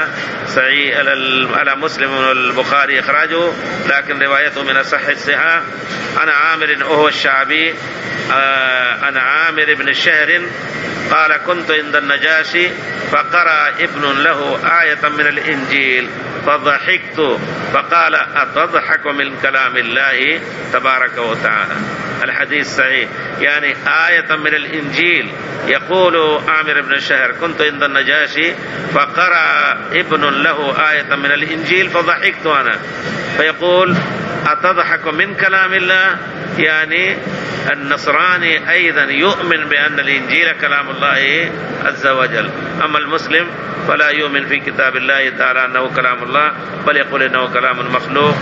على مسلم والبخاري إخراجه، لكن روايته من أصح الصحاح. عن عامر وهو الشعبي، عن عامر بن شهر قال: كنت عند النجاشي فقرأ ابن له آية من الإنجيل فضحكت، فقال: أتضحك من كلام الله تبارك وتعالى؟ الحديث صحيح، يعني آية من الإنجيل. يقول عامر بن شهر: كنت عند النجاشي فقرأ ابن له آية من الإنجيل فضحكت أنا. فيقول: أتضحك من كلام الله؟ يعني النصراني أيضا يؤمن بأن الإنجيل كلام الله عز وجل، أما المسلم فلا يؤمن في كتاب الله تعالى أنه كلام الله، بل يقول إنه كلام مخلوق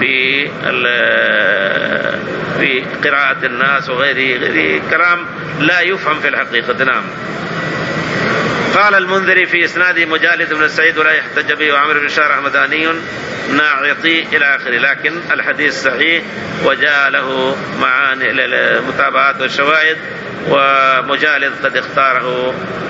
في قراءة الناس وغيره، كلام لا يفهم في الحقيقة. نعم. قال المنذري في إسناده مجالد بن سعيد ولا يحتج به، وعمر بن شهر همداني ناعطي إلى آخره، لكن الحديث صحيح وجاء له معاني المتابعات والشواهد، ومجالد قد اختاره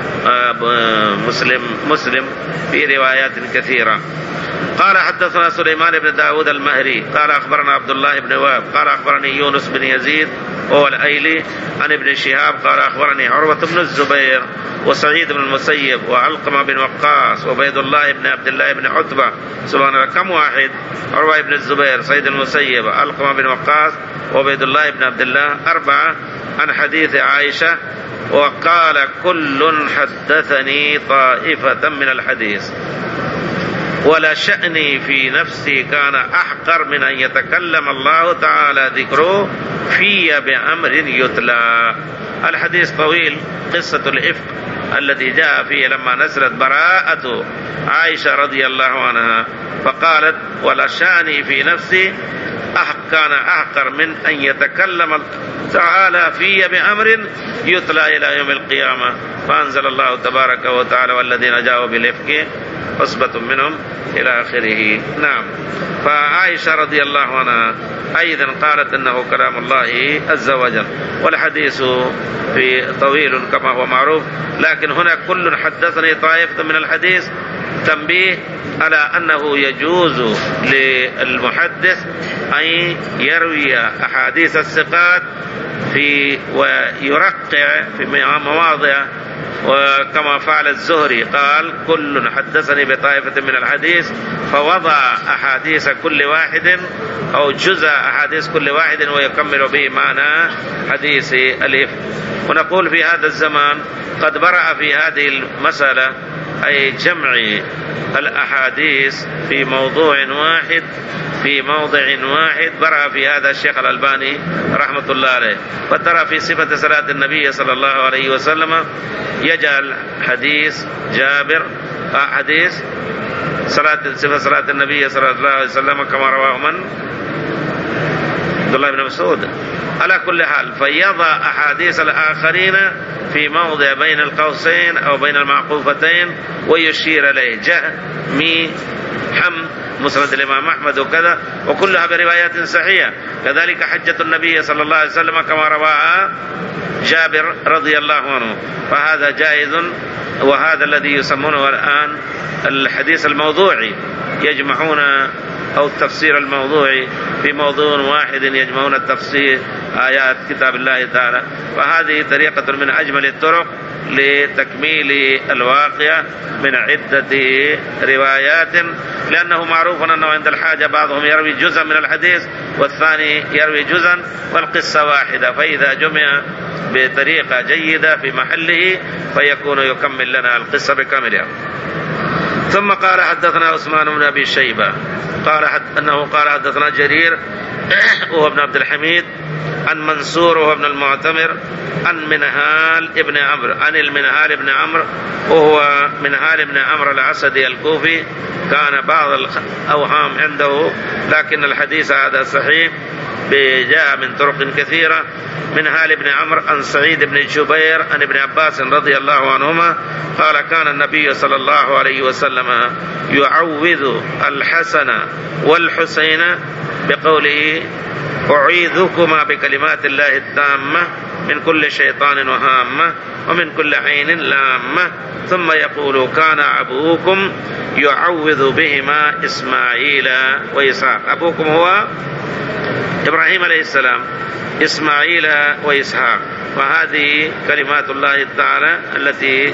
مسلم في روايات كثيرة. قال: حدثنا سليمان بن داود المهري قال: أخبرنا عبد الله بن وهب قال: أخبرني يونس بن يزيد وهو الأيلي عن ابن شهاب قال: أخبرني عروة بن الزبير وسعيد بن المسيب وعلقمة بن وقاص وعبيد الله بن عبد الله بن عتبة. سبحان الله، كم واحد؟ عروة بن الزبير، سعيد بن المسيب، علقمة بن وقاص، وعبيد الله بن عبد الله، 4 عن حديث عائشة. وقال: كل حدثني طائفة من الحديث، ولا شأني في نفسي كان أحقر من أن يتكلم الله تعالى ذكره في بأمر يتلى. الحديث طويل، قصة الإفك الذي جاء فيه لما نزلت براءة عائشة رضي الله عنها، فقالت: ولا شأني في نفسي كان أحقر من أن يتكلم تعالى في بأمر يتلى إلى يوم القيامة. فأنزل الله تبارك وتعالى والذين جاءوا بالإفك عصبة منهم إلى آخره. نعم. فعائشة رضي الله عنها أيضا قالت إنه كلام الله عز وجل، والحديث في طويل كما هو معروف، لكن هنا كل حدثني طائفة من الحديث تنبيه على أنه يجوز للمحدث أن يروي أحاديث الثقات ويرقع في مواضع، وكما فعل الزهري قال كل حدثني بطائفة من الحديث، فوضع أحاديث كل واحد أو جزء أحاديث كل واحد ويكمل به معنى حديث الإفك. ونقول في هذا الزمان قد برأ في هذه المسألة أي جمع الأحاديث في موضوع واحد في موضع واحد، برأ في هذا الشيخ الألباني رحمة الله عليه. فترى في صفة صلاة النبي صلى الله عليه وسلم يجعل حديث جابر حديث صفة صلاة النبي صلى الله عليه وسلم كما رواه من عبد الله بن مسعود. على كل حال فيضع أحاديث الآخرين في موضع بين القوسين أو بين المعقوفتين ويشير إليه جهمي حمد مسند الإمام أحمد وكذا، وكلها بروايات صحيحة. كذلك حجة النبي صلى الله عليه وسلم كما رواها جابر رضي الله عنه، فهذا جائز. وهذا الذي يسمونه الآن الحديث الموضوعي، يجمعون أو التفسير الموضوعي في موضوع واحد، يجمعون التفسير آيات كتاب الله تعالى. فهذه طريقة من أجمل الطرق لتكميل الواقع من عدة روايات، لأنه معروف أنه عند الحاجة بعضهم يروي جزءا من الحديث والثاني يروي جزءا والقصة واحدة، فإذا جمع بطريقة جيدة في محله فيكون يكمل لنا القصة بكاملها. ثم قال حدثنا عثمان بن أبي شيبة قال حدثنا جرير وهو ابن عبد الحميد عن منصور وهو ابن المعتمر عن منهال ابن عمرو عن المنهال ابن عمرو وهو منهال ابن عمرو العسدي الكوفي. كان بعض الأوهام عنده، لكن الحديث هذا صحيح جاء من طرق كثيرة. منهال بن عمرو عن سعيد بن جبير عن ابن عباس رضي الله عنهما قال كان النبي صلى الله عليه وسلم يعوذ الحسن والحسين بقوله أعيذكما بكلمات الله التامة من كل شيطان وهامة ومن كل عين لامة، ثم يقول كان أبوكم يعوذ بهما إسماعيل وإسحاق. أبوكم هو إبراهيم عليه السلام، إسماعيل وإسحاق. وهذه كلمات الله تعالى التي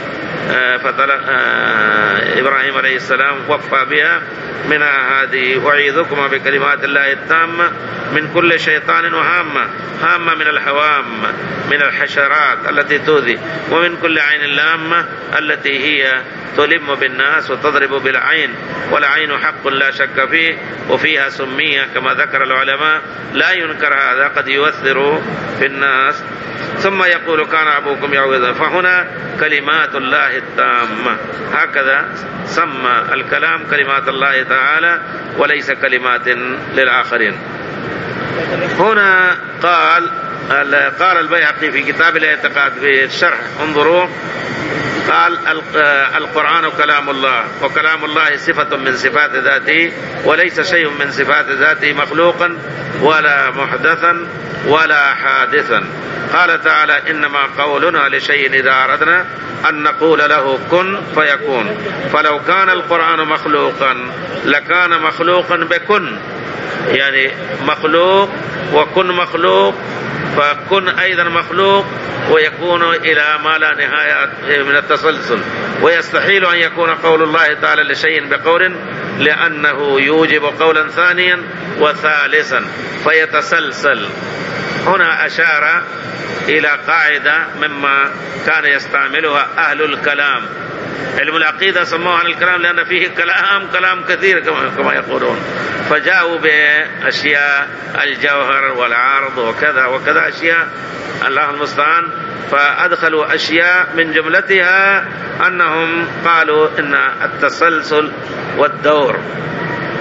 إبراهيم عليه السلام وفى بها، منها هذه أعيذكما بكلمات الله التامة من كل شيطان وهامة، هامة من الهوام من الحشرات التي تؤذي، ومن كل عين لامة التي هي تلم بالناس وتضرب بالعين، والعين حق لا شك فيه وفيها سمية كما ذكر العلماء، لا ينكر هذا قد يؤثر في الناس. ثم يقول كان أبوكم يعوذ، فهنا كلمات الله التامة، هكذا سمى الكلام كلمات الله تعالى وليس كلمات للآخرين. هنا قال البيهقي في كتاب الاعتقاد في الشرح انظروا، قال القرآن كلام الله، وكلام الله صفة من صفات ذاته، وليس شيء من صفات ذاته مخلوقا ولا محدثا ولا حادثا. قال تعالى إنما قولنا لشيء إذا أردنا أن نقول له كن فيكون. فلو كان القرآن مخلوقا لكان مخلوقا بكن، يعني مخلوق وكن مخلوق، فكن أيضا مخلوق ويكون إلى ما لا نهاية من التسلسل. ويستحيل أن يكون قول الله تعالى لشيء بقول، لأنه يوجب قولا ثانيا وثالثا فيتسلسل. هنا أشار إلى قاعدة مما كان يستعملها أهل الكلام. علم العقيدة سموه عن الكلام لأن فيه كلام كثير كما يقولون، فجاءوا بأشياء الجوهر والعرض وكذا وكذا أشياء الله المستعان، فأدخلوا أشياء من جملتها أنهم قالوا إن التسلسل والدور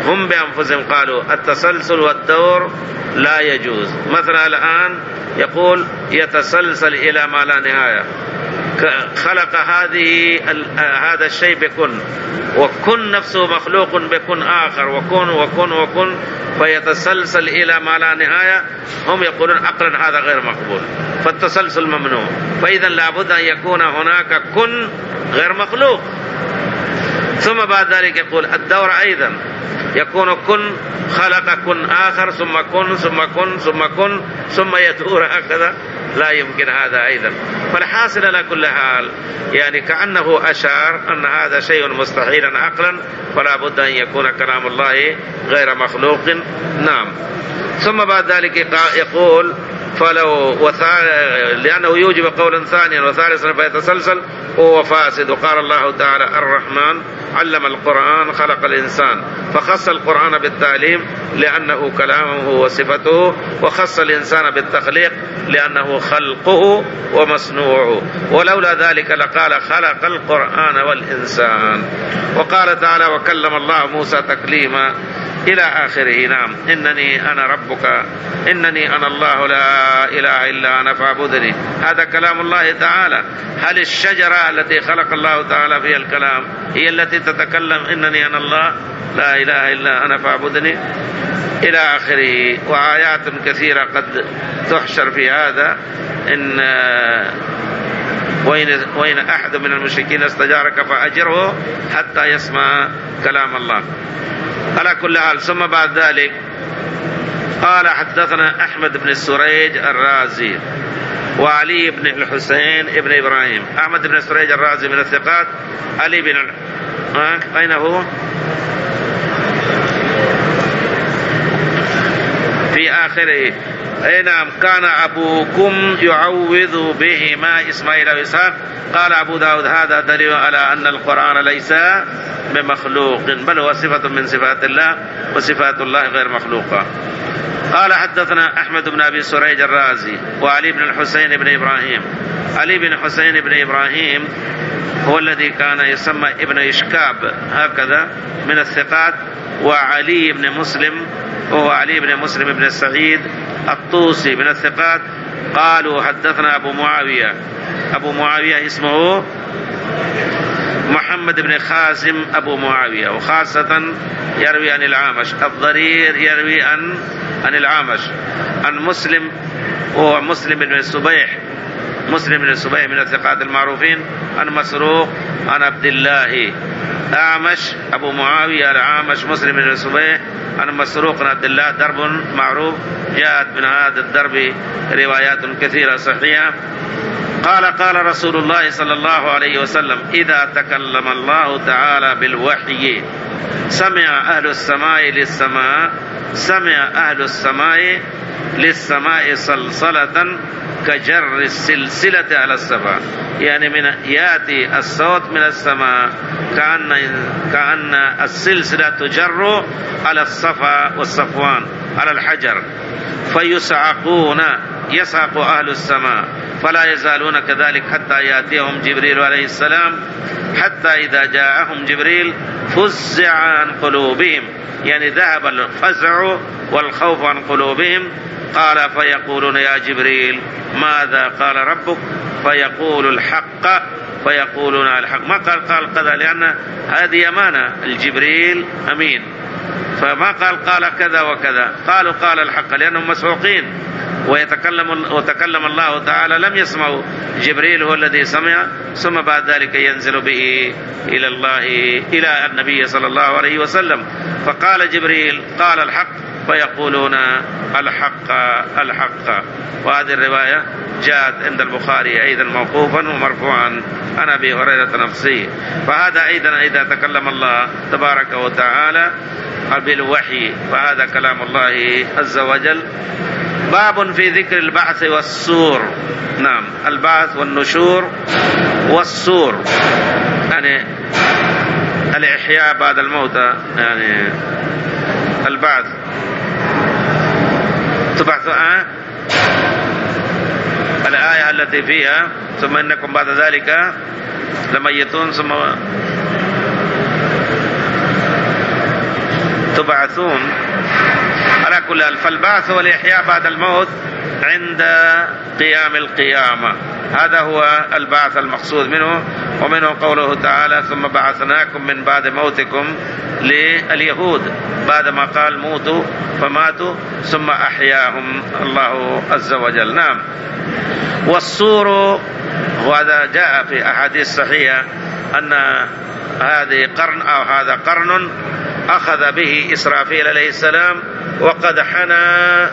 هم بأنفسهم قالوا التسلسل والدور لا يجوز. مثلا الآن يقول يتسلسل إلى ما لا نهاية، خلق هذا الشيء بكن، وكن نفسه مخلوق بكن آخر، وكن وكن وكن فيتسلسل إلى ما لا نهاية. هم يقولون عقلا هذا غير مقبول، فالتسلسل ممنوع. فإذا لابد أن يكون هناك كن غير مخلوق. ثم بعد ذلك يقول الدور أيضا يكون كن خلق كن آخر ثم كن ثم كن ثم كن ثم يدور هكذا، لا يمكن هذا أيضا. فالحاصل على كل حال يعني كأنه أشار أن هذا شيء مستحيل عقلا، فلا بد أن يكون كلام الله غير مخلوق. نعم. ثم بعد ذلك يقول لأنه يوجب قولا ثانيا وثالثا فيتسلسل وهو فاسد. وقال الله تعالى الرحمن علم القرآن خلق الإنسان، فخص القرآن بالتعليم لأنه كلامه وصفته، وخص الإنسان بالتخليق لأنه خلقه ومصنوعه، ولولا ذلك لقال خلق القرآن والإنسان. وقال تعالى وكلم الله موسى تكليما إلى آخره. نعم. إنني أنا ربك إنني أنا الله لا إله إلا أنا فاعبدني، هذا كلام الله تعالى. هل الشجرة التي خلق الله تعالى فيها الكلام هي التي تتكلم إنني أنا الله لا إله إلا أنا فاعبدني إلى آخره؟ وآيات كثيرة قد تحشر في هذا. إن وإن أحد من المشركين استجارك فأجره حتى يسمع كلام الله. على كل حال. ثم بعد ذلك قال حدثنا أحمد بن السريج الرازي وعلي بن الحسين ابن إبراهيم. أحمد بن السريج الرازي من الثقات، علي بن أين هو؟ في آخره. أي نعم. كان أبوكم يعوذ بهما إسماعيل وإسحاق. قال أبو داود هذا دليل على أن القرآن ليس بمخلوق، بل هو صفة من صفات الله، وصفات الله غير مخلوقة. قال حدثنا أحمد بن أبي سريج الرازي وعلي بن الحسين بن إبراهيم. علي بن الحسين بن إبراهيم هو الذي كان يسمى ابن إشكاب هكذا من الثقات. وعلي بن مسلم وهو علي بن مسلم بن السعيد الطوسي من الثقات. قالوا حدثنا أبو معاوية. أبو معاوية اسمه محمد بن خازم أبو معاوية، وخاصة يروي عن العامش. الضرير يروي عن العامش عن مسلم وهو مسلم بن الصبيح. مسلم بن الصبيح من الثقات المعروفين. عن مسروق عن عبد الله. أعمش أبو معاوية العامش مسلم بن الصبيح عن مسروق عن عبد الله. درب معروف جاءت من هذا الدرب روايات كثيرة صحيحة. قال رسول الله صلى الله عليه وسلم إذا تكلم الله تعالى بالوحي سمع أهل السماء للسماء صلصلة كجر السلسلة على السماء. يعني من يأتي الصوت من السماء كأن السلسلة تجر على الصفا والصفوان على الحجر، يصعق أهل السماء فلا يزالون كذلك حتى يأتيهم جبريل عليه السلام، حتى إذا جاءهم جبريل فزع عن قلوبهم، يعني ذهب الفزع والخوف عن قلوبهم. قال فيقولون يا جبريل ماذا قال ربك؟ فيقول الحق، فيقولون الحق. ما قال كذا، لأن هذه أمانة، الجبريل أمين، فما قال كذا وكذا. قالوا قال الحق لأنهم مسحوقين. وتكلم الله تعالى لم يسمعوا، جبريل هو الذي سمع، ثم بعد ذلك ينزل به إلى النبي صلى الله عليه وسلم. فقال جبريل قال الحق، فيقولون الحق. وهذه الرواية جاءت عند البخاري أيضا موقوفا ومرفوعا عن أبي هريرة نفسه. فهذا أيضا إذا تكلم الله تبارك وتعالى بالوحي فهذا كلام الله عز وجل. باب في ذكر البعث والسور. نعم، البعث والنشور والسور، يعني الإحياء بعد الموتى، يعني البعث. تبعث الآية التي فيها ثم إنكم بعد ذلك لميتون ثم تبعثون. على كل حال فالبعث والإحياء بعد الموت عند قيام القيامة، هذا هو البعث المقصود منه. ومنه قوله تعالى ثم بعثناكم من بعد موتكم لليهود، بعدما قال موتوا فماتوا ثم أحياهم الله عز وجل. نعم. والصور، وهذا جاء في أحاديث صحيحة أن هذه قرن أو هذا قرن أخذ به إسرافيل عليه السلام وقد حنى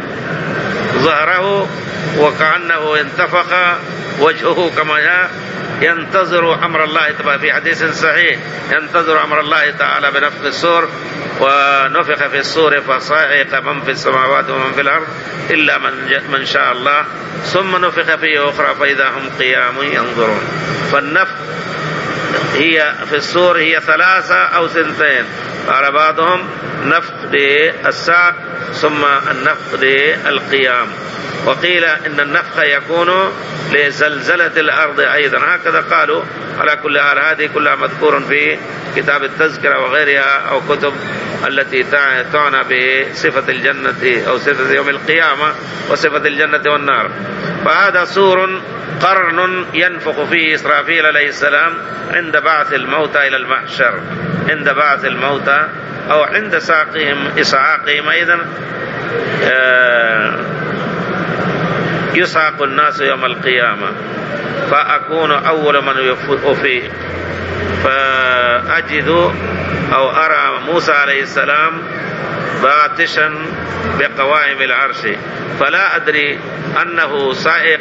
ظهره وكأنه انتفخ وجهه كما جاء ينتظر أمر الله تعالى في حديث صحيح، ينتظر أمر الله تعالى بنفخ الصور، ونفخ في الصور فصعق من في السماوات ومن في الأرض إلا من شاء الله، ثم نفخ فيه أخرى فإذا هم قيام ينظرون. فالنفخ هي في الصور هي 3 أو 2، قال بعضهم نفخ للساق ثم النفخ للقيام، وقيل إن النفخ يكون لزلزلة الأرض أيضا، هكذا قالوا. على كل حال هذه كلها مذكور في كتاب التذكرة وغيرها أو كتب التي تعنى بصفة الجنة أو صفة يوم القيامة وصفة الجنة والنار. فهذا سور قرن ينفخ فيه إسرافيل عليه السلام عند بعث الموتى إلى المحشر، عند بعث الموتى أو عند إصعاقهم أيضا يصعق الناس يوم القيامة، فأكون أول من أفيق، فأجد أو أرى موسى عليه السلام باتشا بقوائم العرش، فلا أدري أنه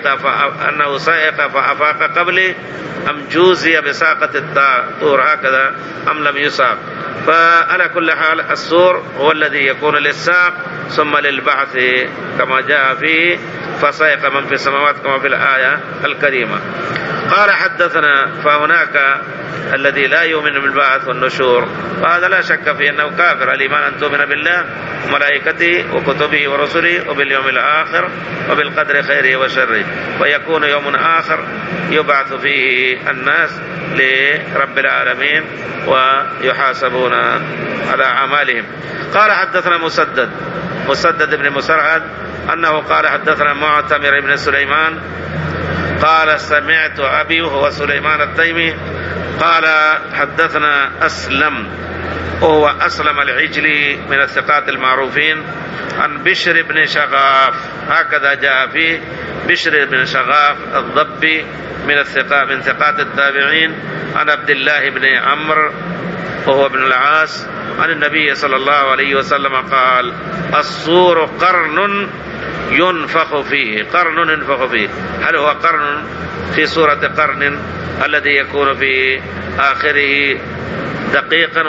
سائق فأفاق قبلي أم جوزي بساقة الطور هكذا أم لم يساق. فعلى كل حال السور هو الذي يكون للساق ثم للبعث كما جاء فيه فصائق من في السماوات كما في الآية الكريمة. قال حدثنا فهناك الذي لا يؤمن بالبعث والنشور، فهذا لا شك في أنه كافر. الإيمان أن تؤمن بالله وملائكته وكتبه ورسله وباليوم الآخر وبالقدر خيره وشره، ويكون يوم آخر يبعث فيه الناس لرب العالمين ويحاسبون على أعمالهم. قال حدثنا مسدد بن مسرهد أنه قال حدثنا معتمر بن سليمان قال سمعت أبي وهو سليمان التيمي قال حدثنا أسلم وهو أسلم العجلي من الثقات المعروفين عن بشر بن شغاف، هكذا جاء فيه بشر بن شغاف الضبي من ثقات التابعين عن عبد الله بن عمرو وهو ابن العاص عن النبي صلى الله عليه وسلم قال الصور قرن ينفخ فيه. قرن ينفخ فيه، هل هو قرن في صورة قرن الذي يكون في آخره دقيقا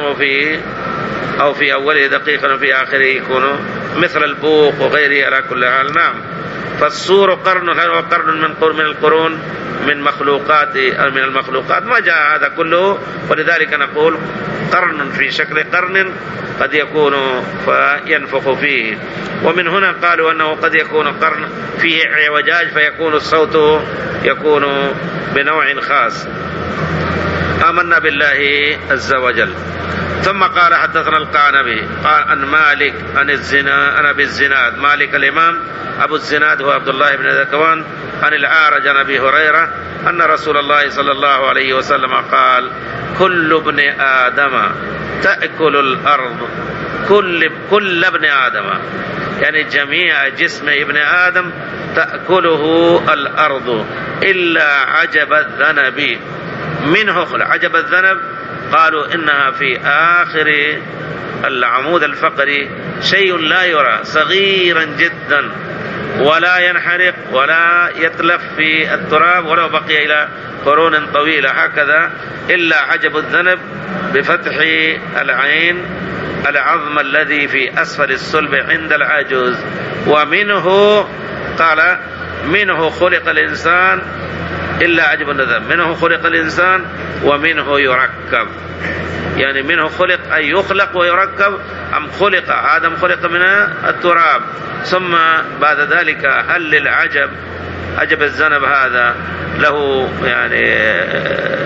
أو في أوله دقيقا وفي آخره يكون مثل البوق وغيره على كل حال. نعم. فالصور قرن، هل هو قرن من القرون من مخلوقات أو من المخلوقات؟ ما جاء هذا كله، ولذلك نقول قرن في شكل قرن قد يكون فينفخ فيه. ومن هنا قالوا أنه قد يكون قرن فيه اعوجاج فيكون الصوت يكون بنوع خاص. آمنا بالله عز وجل. ثم قال حدثنا القعنبي قال عن مالك عن أبي الزناد، مالك الإمام أبو الزناد هو عبد الله بن ذكوان عن الأعرج عن أبي هريرة أن رسول الله صلى الله عليه وسلم قال كل ابن آدم تأكل الأرض، كل ابن آدم يعني جميع جسم ابن آدم تأكله الأرض إلا عجب الذنب منه خلق. عجب الذنب قالوا إنها في آخر العمود الفقري شيء لا يرى صغيرا جدا ولا ينحرق ولا يتلف في التراب ولو بقي إلى قرون طويلة هكذا، إلا عجب الذنب بفتح العين العظم الذي في أسفل الصلب عند العجوز. ومنه قال منه خلق الإنسان إلا عجب الذنب، منه خلق الإنسان ومنه يركب، يعني منه خلق أي يخلق ويركب، أم خلق آدم خلق من التراب ثم بعد ذلك هل للعجب عجب الذنب هذا له يعني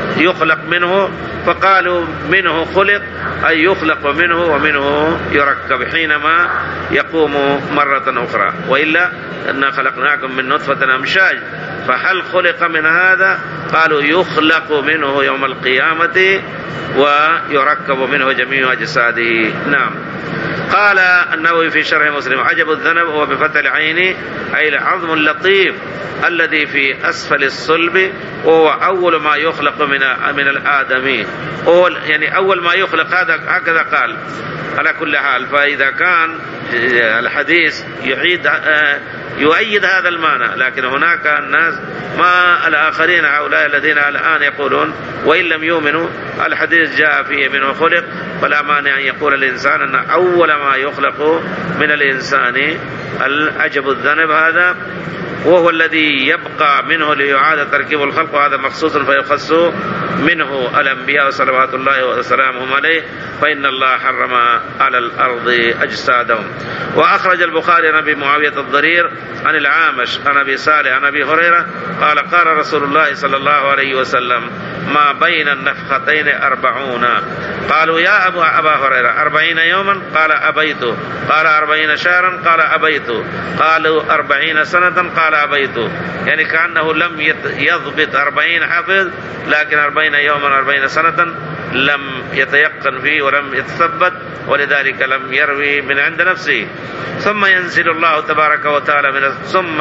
يخلق منه، فقالوا منه خلق أي يخلق منه ومنه يركب حينما يقوم مرة أخرى، وإلا أننا خلقناكم من نطفة أمشاج، فهل خلق من هذا؟ قالوا يخلق منه يوم القيامة ويركب منه جميع أجساده. نعم. قال النووي في شرح مسلم: عجب الذنب هو بفتح العين أي العظم اللطيف الذي في أسفل الصلب، وهو أول ما يخلق من الآدمي، يعني أول ما يخلق، هكذا قال. على كل حال، فإذا كان الحديث يؤيد هذا المعنى، لكن هناك الناس ما الآخرين هؤلاء الذين الآن يقولون وإن لم يؤمنوا الحديث جاء فيه منه خلق، فلا مانع أن يقول الإنسان أن أول ما يخلق من الإنسان العجب الذنب هذا، وهو الذي يبقى منه ليعاد تركيب الخلق، وهذا مخصوص فيخص منه الأنبياء صلوات الله وسلامهم عليه، فإن الله حرم على الأرض أجسادهم. وأخرج البخاري عن أبي معاوية الضرير عن العامش عن أبي صالح عن أبي هريرة قال: قال رسول الله صلى الله عليه وسلم: ما بين النفختين 40. قالوا: يا أبا هريرة 40 يوما؟ قال: أبيت. قال: 40 شهرا؟ قال: أبيت. قالوا: 40 سنة؟ قال: أبيت. يعني كأنه لم يضبط 40 حفظ، لكن 40 يوما 40 سنة لم يتيقن فيه ولم يتثبت، ولذلك لم يروي من عند نفسه. ثم ينزل الله تبارك وتعالى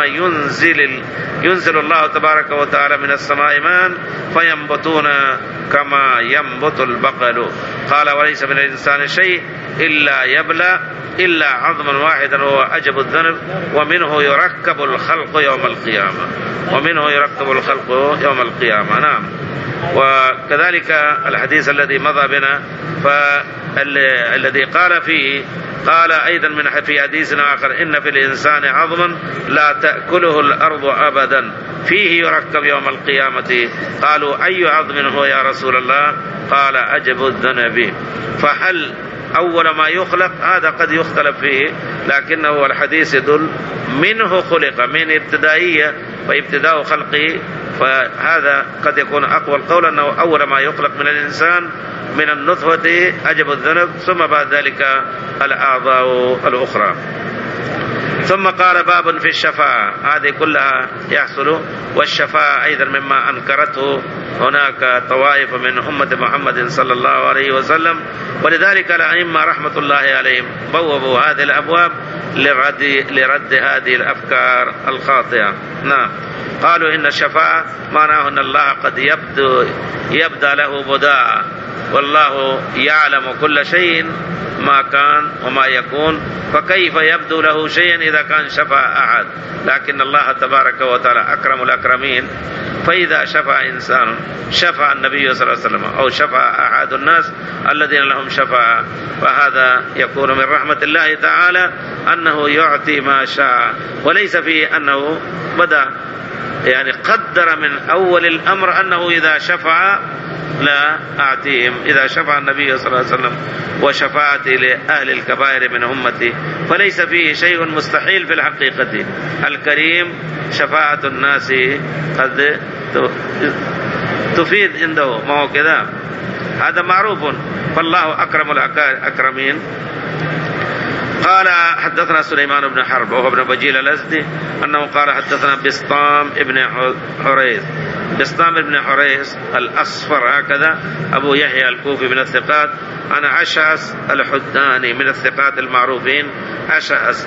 ينزل الله تبارك وتعالى من السماء ماء فينبتون كما ينبت البقل. قال: وليس من الإنسان شيء إلا يبلى إلا عظما واحدا وهو عجب الذنب، ومنه يركب الخلق يوم القيامة. ومنه يركب الخلق يوم القيامة. نعم. وكذلك الحديث الذي مضى بنا، فالذي قال فيه قال أيضا في حديث آخر: إن في الإنسان عظما لا تأكله الأرض أبدا فيه يركب يوم القيامة. قالوا: أي عظم هو يا رسول الله؟ قال: عجب الذنب. فهل أول ما يخلق؟ هذا قد يختلف فيه، لكنه الحديث يدل منه خلق، من ابتدائية وابتداء خلقه، فهذا قد يكون أقوى القول أنه أول ما يخلق من الإنسان من النطفة عجب الذنب، ثم بعد ذلك الأعضاء الأخرى. ثم قال: باب في الشفاعة. هذه كلها يحصل، والشفاعة أيضا مما أنكرته هناك طوائف من أمة محمد صلى الله عليه وسلم، ولذلك الأئمة رحمة الله عليهم بوبوا هذه الأبواب لرد هذه الأفكار الخاطئة. نعم. قالوا: إن الشفاعة معناه أن الله قد يبدأ له بداعة، والله يعلم كل شيء ما كان وما يكون، فكيف يبدو له شيئا إذا كان شفع أحد؟ لكن الله تبارك وتعالى أكرم الأكرمين، فإذا شفع إنسان شفع النبي صلى الله عليه وسلم أو شفع أحد الناس الذين لهم شفاعة، فهذا يكون من رحمة الله تعالى أنه يعطي ما شاء، وليس فيه أنه بدأ يعني قدر من أول الأمر أنه إذا شفع لا أعطيهم. إذا شفع النبي صلى الله عليه وسلم وشفاعتي لأهل الكبائر من أمتي فليس فيه شيء مستحيل في الحقيقة. الكريم شفاعة الناس قد تفيد عنده، ما هو كذا، هذا معروف، فالله أكرم الأكرمين. قال: حدثنا سليمان بن حرب وهو ابن بجيل الأزدي أنه قال: حدثنا بسطام ابن حريث الأصفر هكذا أبو يحيى الكوفي من الثقات، عن أشعث الحداني من الثقات المعروفين، أشعث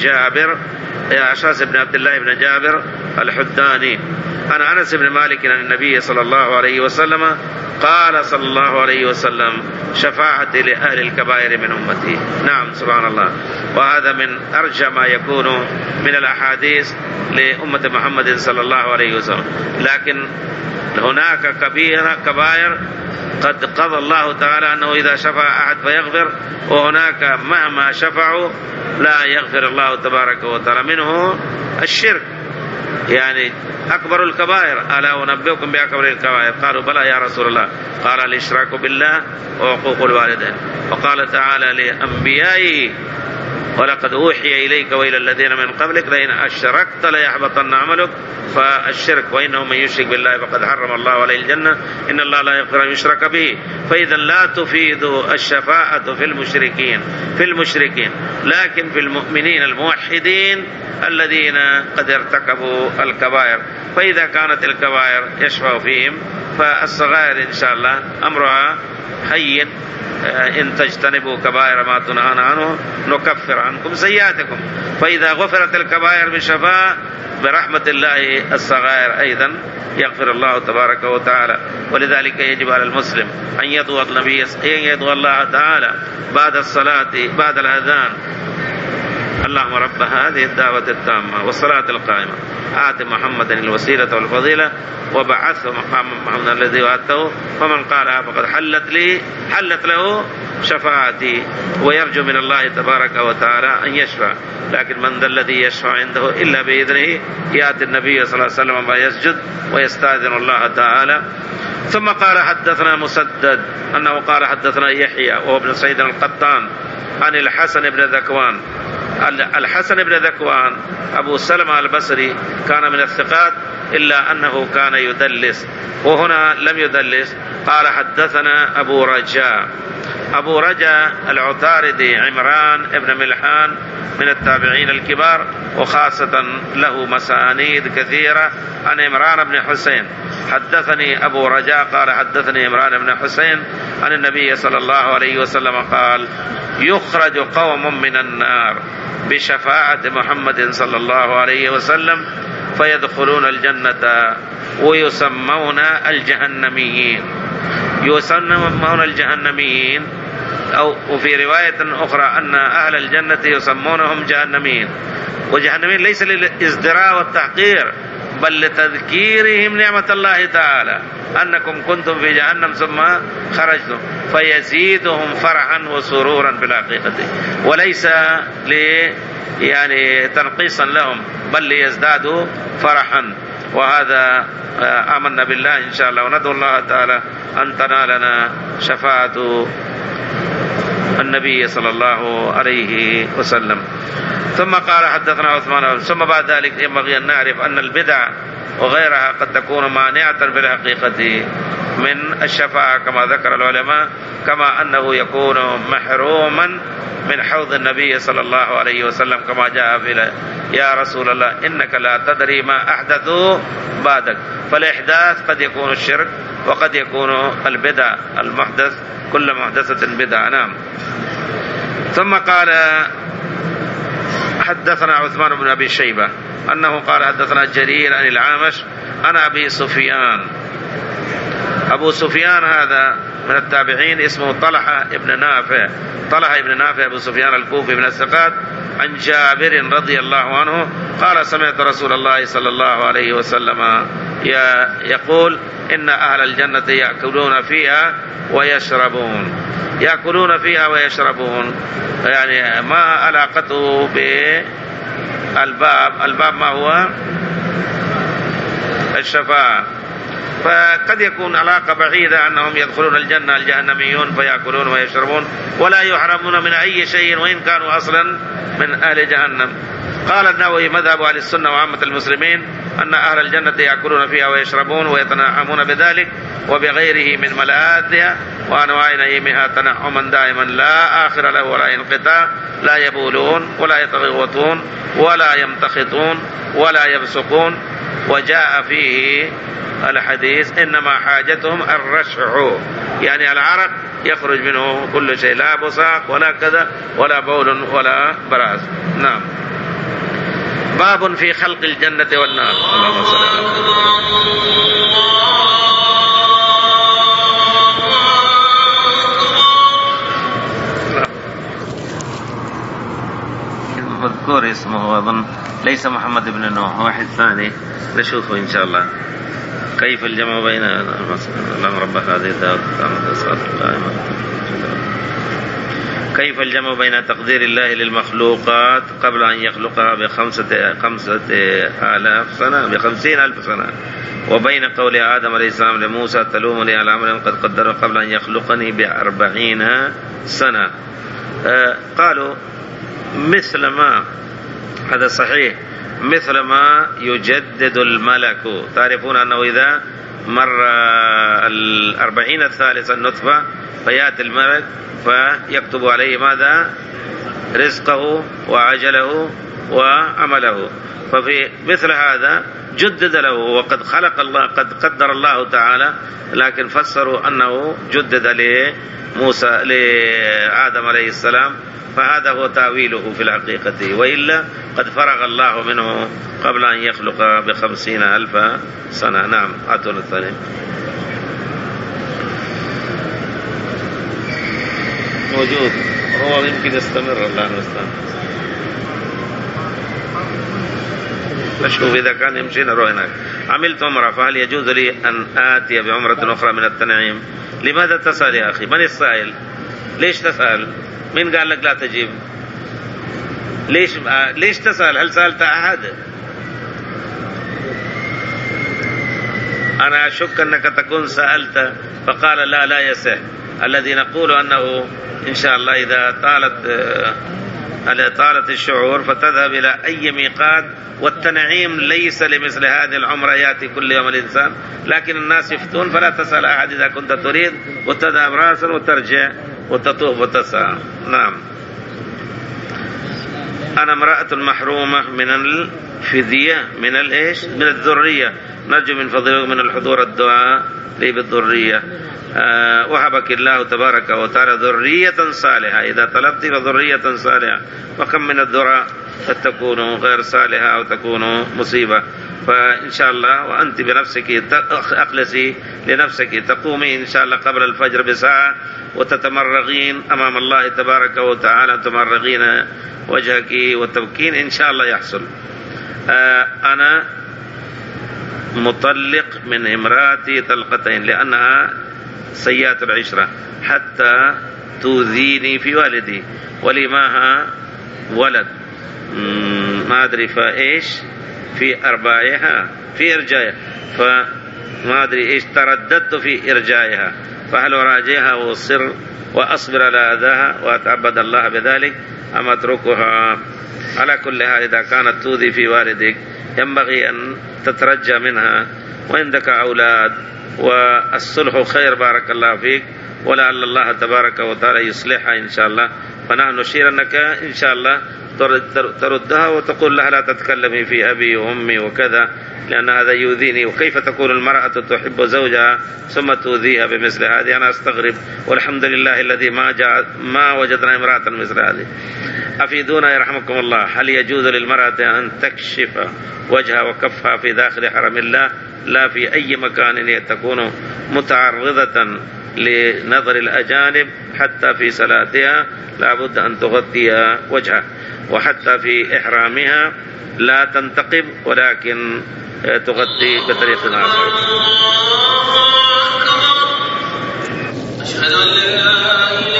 بن عبد الله بن جابر الحداني، عن أنس بن مالك عن النبي صلى الله عليه وسلم قال صلى الله عليه وسلم: شفاعتي لأهل الكبائر من أمتي. نعم، سبحان الله. وهذا من أرجى ما يكون من الأحاديث لأمة محمد صلى الله عليه وسلم. لكن هناك كبائر قد قضى الله تعالى أنه إذا شفع أحد فيغفر، وهناك مهما شفعوا لا يغفر الله تبارك وتعالى، منه الشرك، يعني أكبر الكبائر. ألا أنبئكم بأكبر الكبائر؟ قالوا: بلى يا رسول الله. قال: الإشراك بالله وعقوق الوالدين. وقال تعالى لأنبيائه ولقد أوحي إليك وإلى الذين من قبلك لئن أشركت ليحبطن عملك فالشرك وإنه من يشرك بالله فقد حرم الله عليه الجنة إن الله لا يغفر أن يشرك به. فإذا لا تفيد الشفاعة في المشركين لكن في المؤمنين الموحدين الذين قد ارتكبوا الكبائر. فإذا كانت الكبائر يشفع فيهم فالصغائر إن شاء الله أمرها هين، إن تجتنبوا كبائر ما تنهون عنه نكفر عنكم سيئاتكم. فإذا غفرت الكبائر بشفاعة برحمة الله الصغائر أيضا يغفر الله تبارك وتعالى. ولذلك يجب على المسلم أن يدعو الله تعالى بعد الصلاة بعد الأذان: اللهم رب هذه الدعوة التامة والصلاة القائمة آت محمدا الوسيلة والفضيلة وبعثه مقام محمد الذي وعدته فمن قالها فقد حلت له شفاعتي. ويرجو من الله تبارك وتعالى أن يشفع، لكن من ذا الذي يشفع عنده إلا بإذنه. يأتي النبي صلى الله عليه وسلم ويسجد ويستأذن الله تعالى. ثم قال حدثنا مسدد أنه قال حدثنا يحيى وهو ابن سعيد القطان عن الحسن بن ذكوان. الحسن بن ذكوان أبو سلمة البصري كان من الثقات إلا أنه كان يدلس، وهنا لم يدلس. قال حدثنا أبو رجاء العطاردي عمران ابن ملحان من التابعين الكبار، وخاصة له مسانيد كثيرة عن عمران بن حسين. حدثني أبو رجاء قال حدثني عمران بن حسين عن النبي صلى الله عليه وسلم قال: يخرج قوم من النار بشفاعة محمد صلى الله عليه وسلم فيدخلون الجنة ويسمون الجهنميين. وفي رواية أخرى أن أهل الجنة يسمونهم جهنميين. وجهنميين ليس للازدراء والتحقير بل لتذكيرهم نعمة الله تعالى أنكم كنتم في جهنم ثم خرجتم، فيزيدهم فرحا وسرورا بالحقيقة، وليس يعني تنقيصا لهم بل ليزدادوا فرحا. وهذا آمنا بالله إن شاء الله، وندعو الله تعالى أن تنالنا شفاعة النبي صلى الله عليه وسلم. ثم قال حدثنا عثمان. ثم بعد ذلك ينبغي أن نعرف أن البدع وغيرها قد تكون مانعة في الحقيقة من الشفاعة كما ذكر العلماء، كما أنه يكون محروما من حوض النبي صلى الله عليه وسلم كما جاء في يا رسول الله إنك لا تدري ما أحدثوا بعدك. فالإحداث قد يكون الشرك وقد يكون البدع، المحدث كل محدثة بدعة. نعم. ثم قال حدثنا عثمان بن أبي شيبة أنه قال حدثنا جرير عن العامش عن أبي سفيان. أبو سفيان هذا من التابعين اسمه طلحة ابن نافع أبو سفيان الكوفي من الثقات، عن جابر رضي الله عنه قال: سمعت رسول الله صلى الله عليه وسلم يقول: إن أهل الجنة يأكلون فيها ويشربون. يعني ما علاقته بالباب ما هو الشفاعة. فقد يكون علاقة بعيدة أنهم يدخلون الجنة الجهنميون فيأكلون ويشربون ولا يحرمون من أي شيء وإن كانوا أصلا من أهل جهنم. قال النووي: مذهب أهل السنة وعامة المسلمين أن أهل الجنة يأكلون فيها ويشربون ويتنعمون بذلك وبغيره من ملاذها وأنواع نعيمها تنعما دائما لا آخر له ولا انقطاع، لا يبولون ولا يتغوطون ولا يمتخطون ولا يبصقون. وجاء فيه الحديث: إنما حاجتهم الرشح، يعني العرق يخرج منه كل شيء، لا بصاق ولا كذا ولا بول ولا براز. نعم. باب في خلق الجنة والنار. اللهم صل على مذكور اسمه أظن ليس محمد بن نوح، واحد ثاني نشوفه إن شاء الله. كيف الجمع بين اللهم رب هذه الدار كيف الجمع بين تقدير الله للمخلوقات قبل أن يخلقها ب50,000 سنة وبين قول آدم عليه السلام لموسى: تلومني على عمل قد قدره قبل أن يخلقني ب40 سنة. قالوا مثل ما، هذا صحيح، مثل ما يجدد الملك. تعرفون أنه إذا مر 40 الثالثة النطفة فيأتي الملك فيكتب عليه ماذا؟ رزقه وعجله وعمله. ففي مثل هذا جدد له، وقد خلق الله، قد قدر الله تعالى، لكن فسروا أنه جدد لموسى لآدم عليه السلام، فهذا هو تأويله في الحقيقة، وإلا قد فرغ الله منه قبل أن يخلق ب50,000 سنة. نعم. أتون الثاني. موجود، هو يمكن يستمر. الله المستعان. أشوف إذا كان يمشي نروح هناك. عملت عمرة فهل يجوز لي أن آتي بعمرة أخرى من التنعيم؟ لماذا تسأل يا أخي؟ من السائل؟ ليش تسأل؟ من قال لك لا تجيب؟ ليش تسأل؟ هل سألت أحد؟ أنا أشك أنك تكون سألت فقال لا يصح. الذي نقول أنه إن شاء الله إذا طالت الشعور فتذهب إلى أي ميقات، والتنعيم ليس لمثل هذه العمرة يأتي كل يوم الإنسان، لكن الناس يفتون، فلا تسأل أحد إذا كنت تريد، وتذهب رأسا وترجع وتطوف وتسعى. نعم. أنا امرأة محرومة من الفدية من الإيش؟ من الذرية، نرجو من فضلك من الحضور الدعاء لي بالذرية. وهبك الله تبارك وتعالى ذرية صالحة. إذا طلبت فذرية صالحة، وكم من الذرى قد تكون غير صالحة أو تكون مصيبة. فإن شاء الله وأنت بنفسك أخلصي لنفسك، تقومي إن شاء الله قبل الفجر بساعة وتتمرغين أمام الله تبارك وتعالى، تمرغين وجهك وتبكين، إن شاء الله يحصل. أنا مطلق من امرأتي طلقتين لأنها سيئة العشرة حتى تؤذيني في والدي، ولي معها ولد ما أدري فإيش في أرباعها في إرجائها، فما أدري إيش ترددت في إرجائها، فهل أراجعها وأصبر على أذاها وأتعبد الله بذلك أم أتركها؟ على كل حال إذا كانت تؤذي في والدك ينبغي أن تترجى منها، وعندك أولاد والصلح خير بارك الله فيك، ولعل الله تبارك وتعالى يصلحها إن شاء الله. فنحن نشير أنك إن شاء الله تردها وتقول لها لا تتكلمي في أبي وأمي وكذا، لأن هذا يؤذيني. وكيف تكون المرأة تحب زوجها ثم تؤذيها بمثل هذه؟ أنا أستغرب، والحمد لله الذي ما وجدنا امرأة مثل هذه. أفيدونا يرحمكم الله، هل يجوز للمرأة أن تكشف وجهها وكفها في داخل حرم الله لا في أي مكان تكون متعرضة لنظر الأجانب؟ حتى في صلاتها لابد أن تغطي وجهها، وحتى في إحرامها لا تنتقب ولكن تغطي بطريق آخر. أشهد أن لا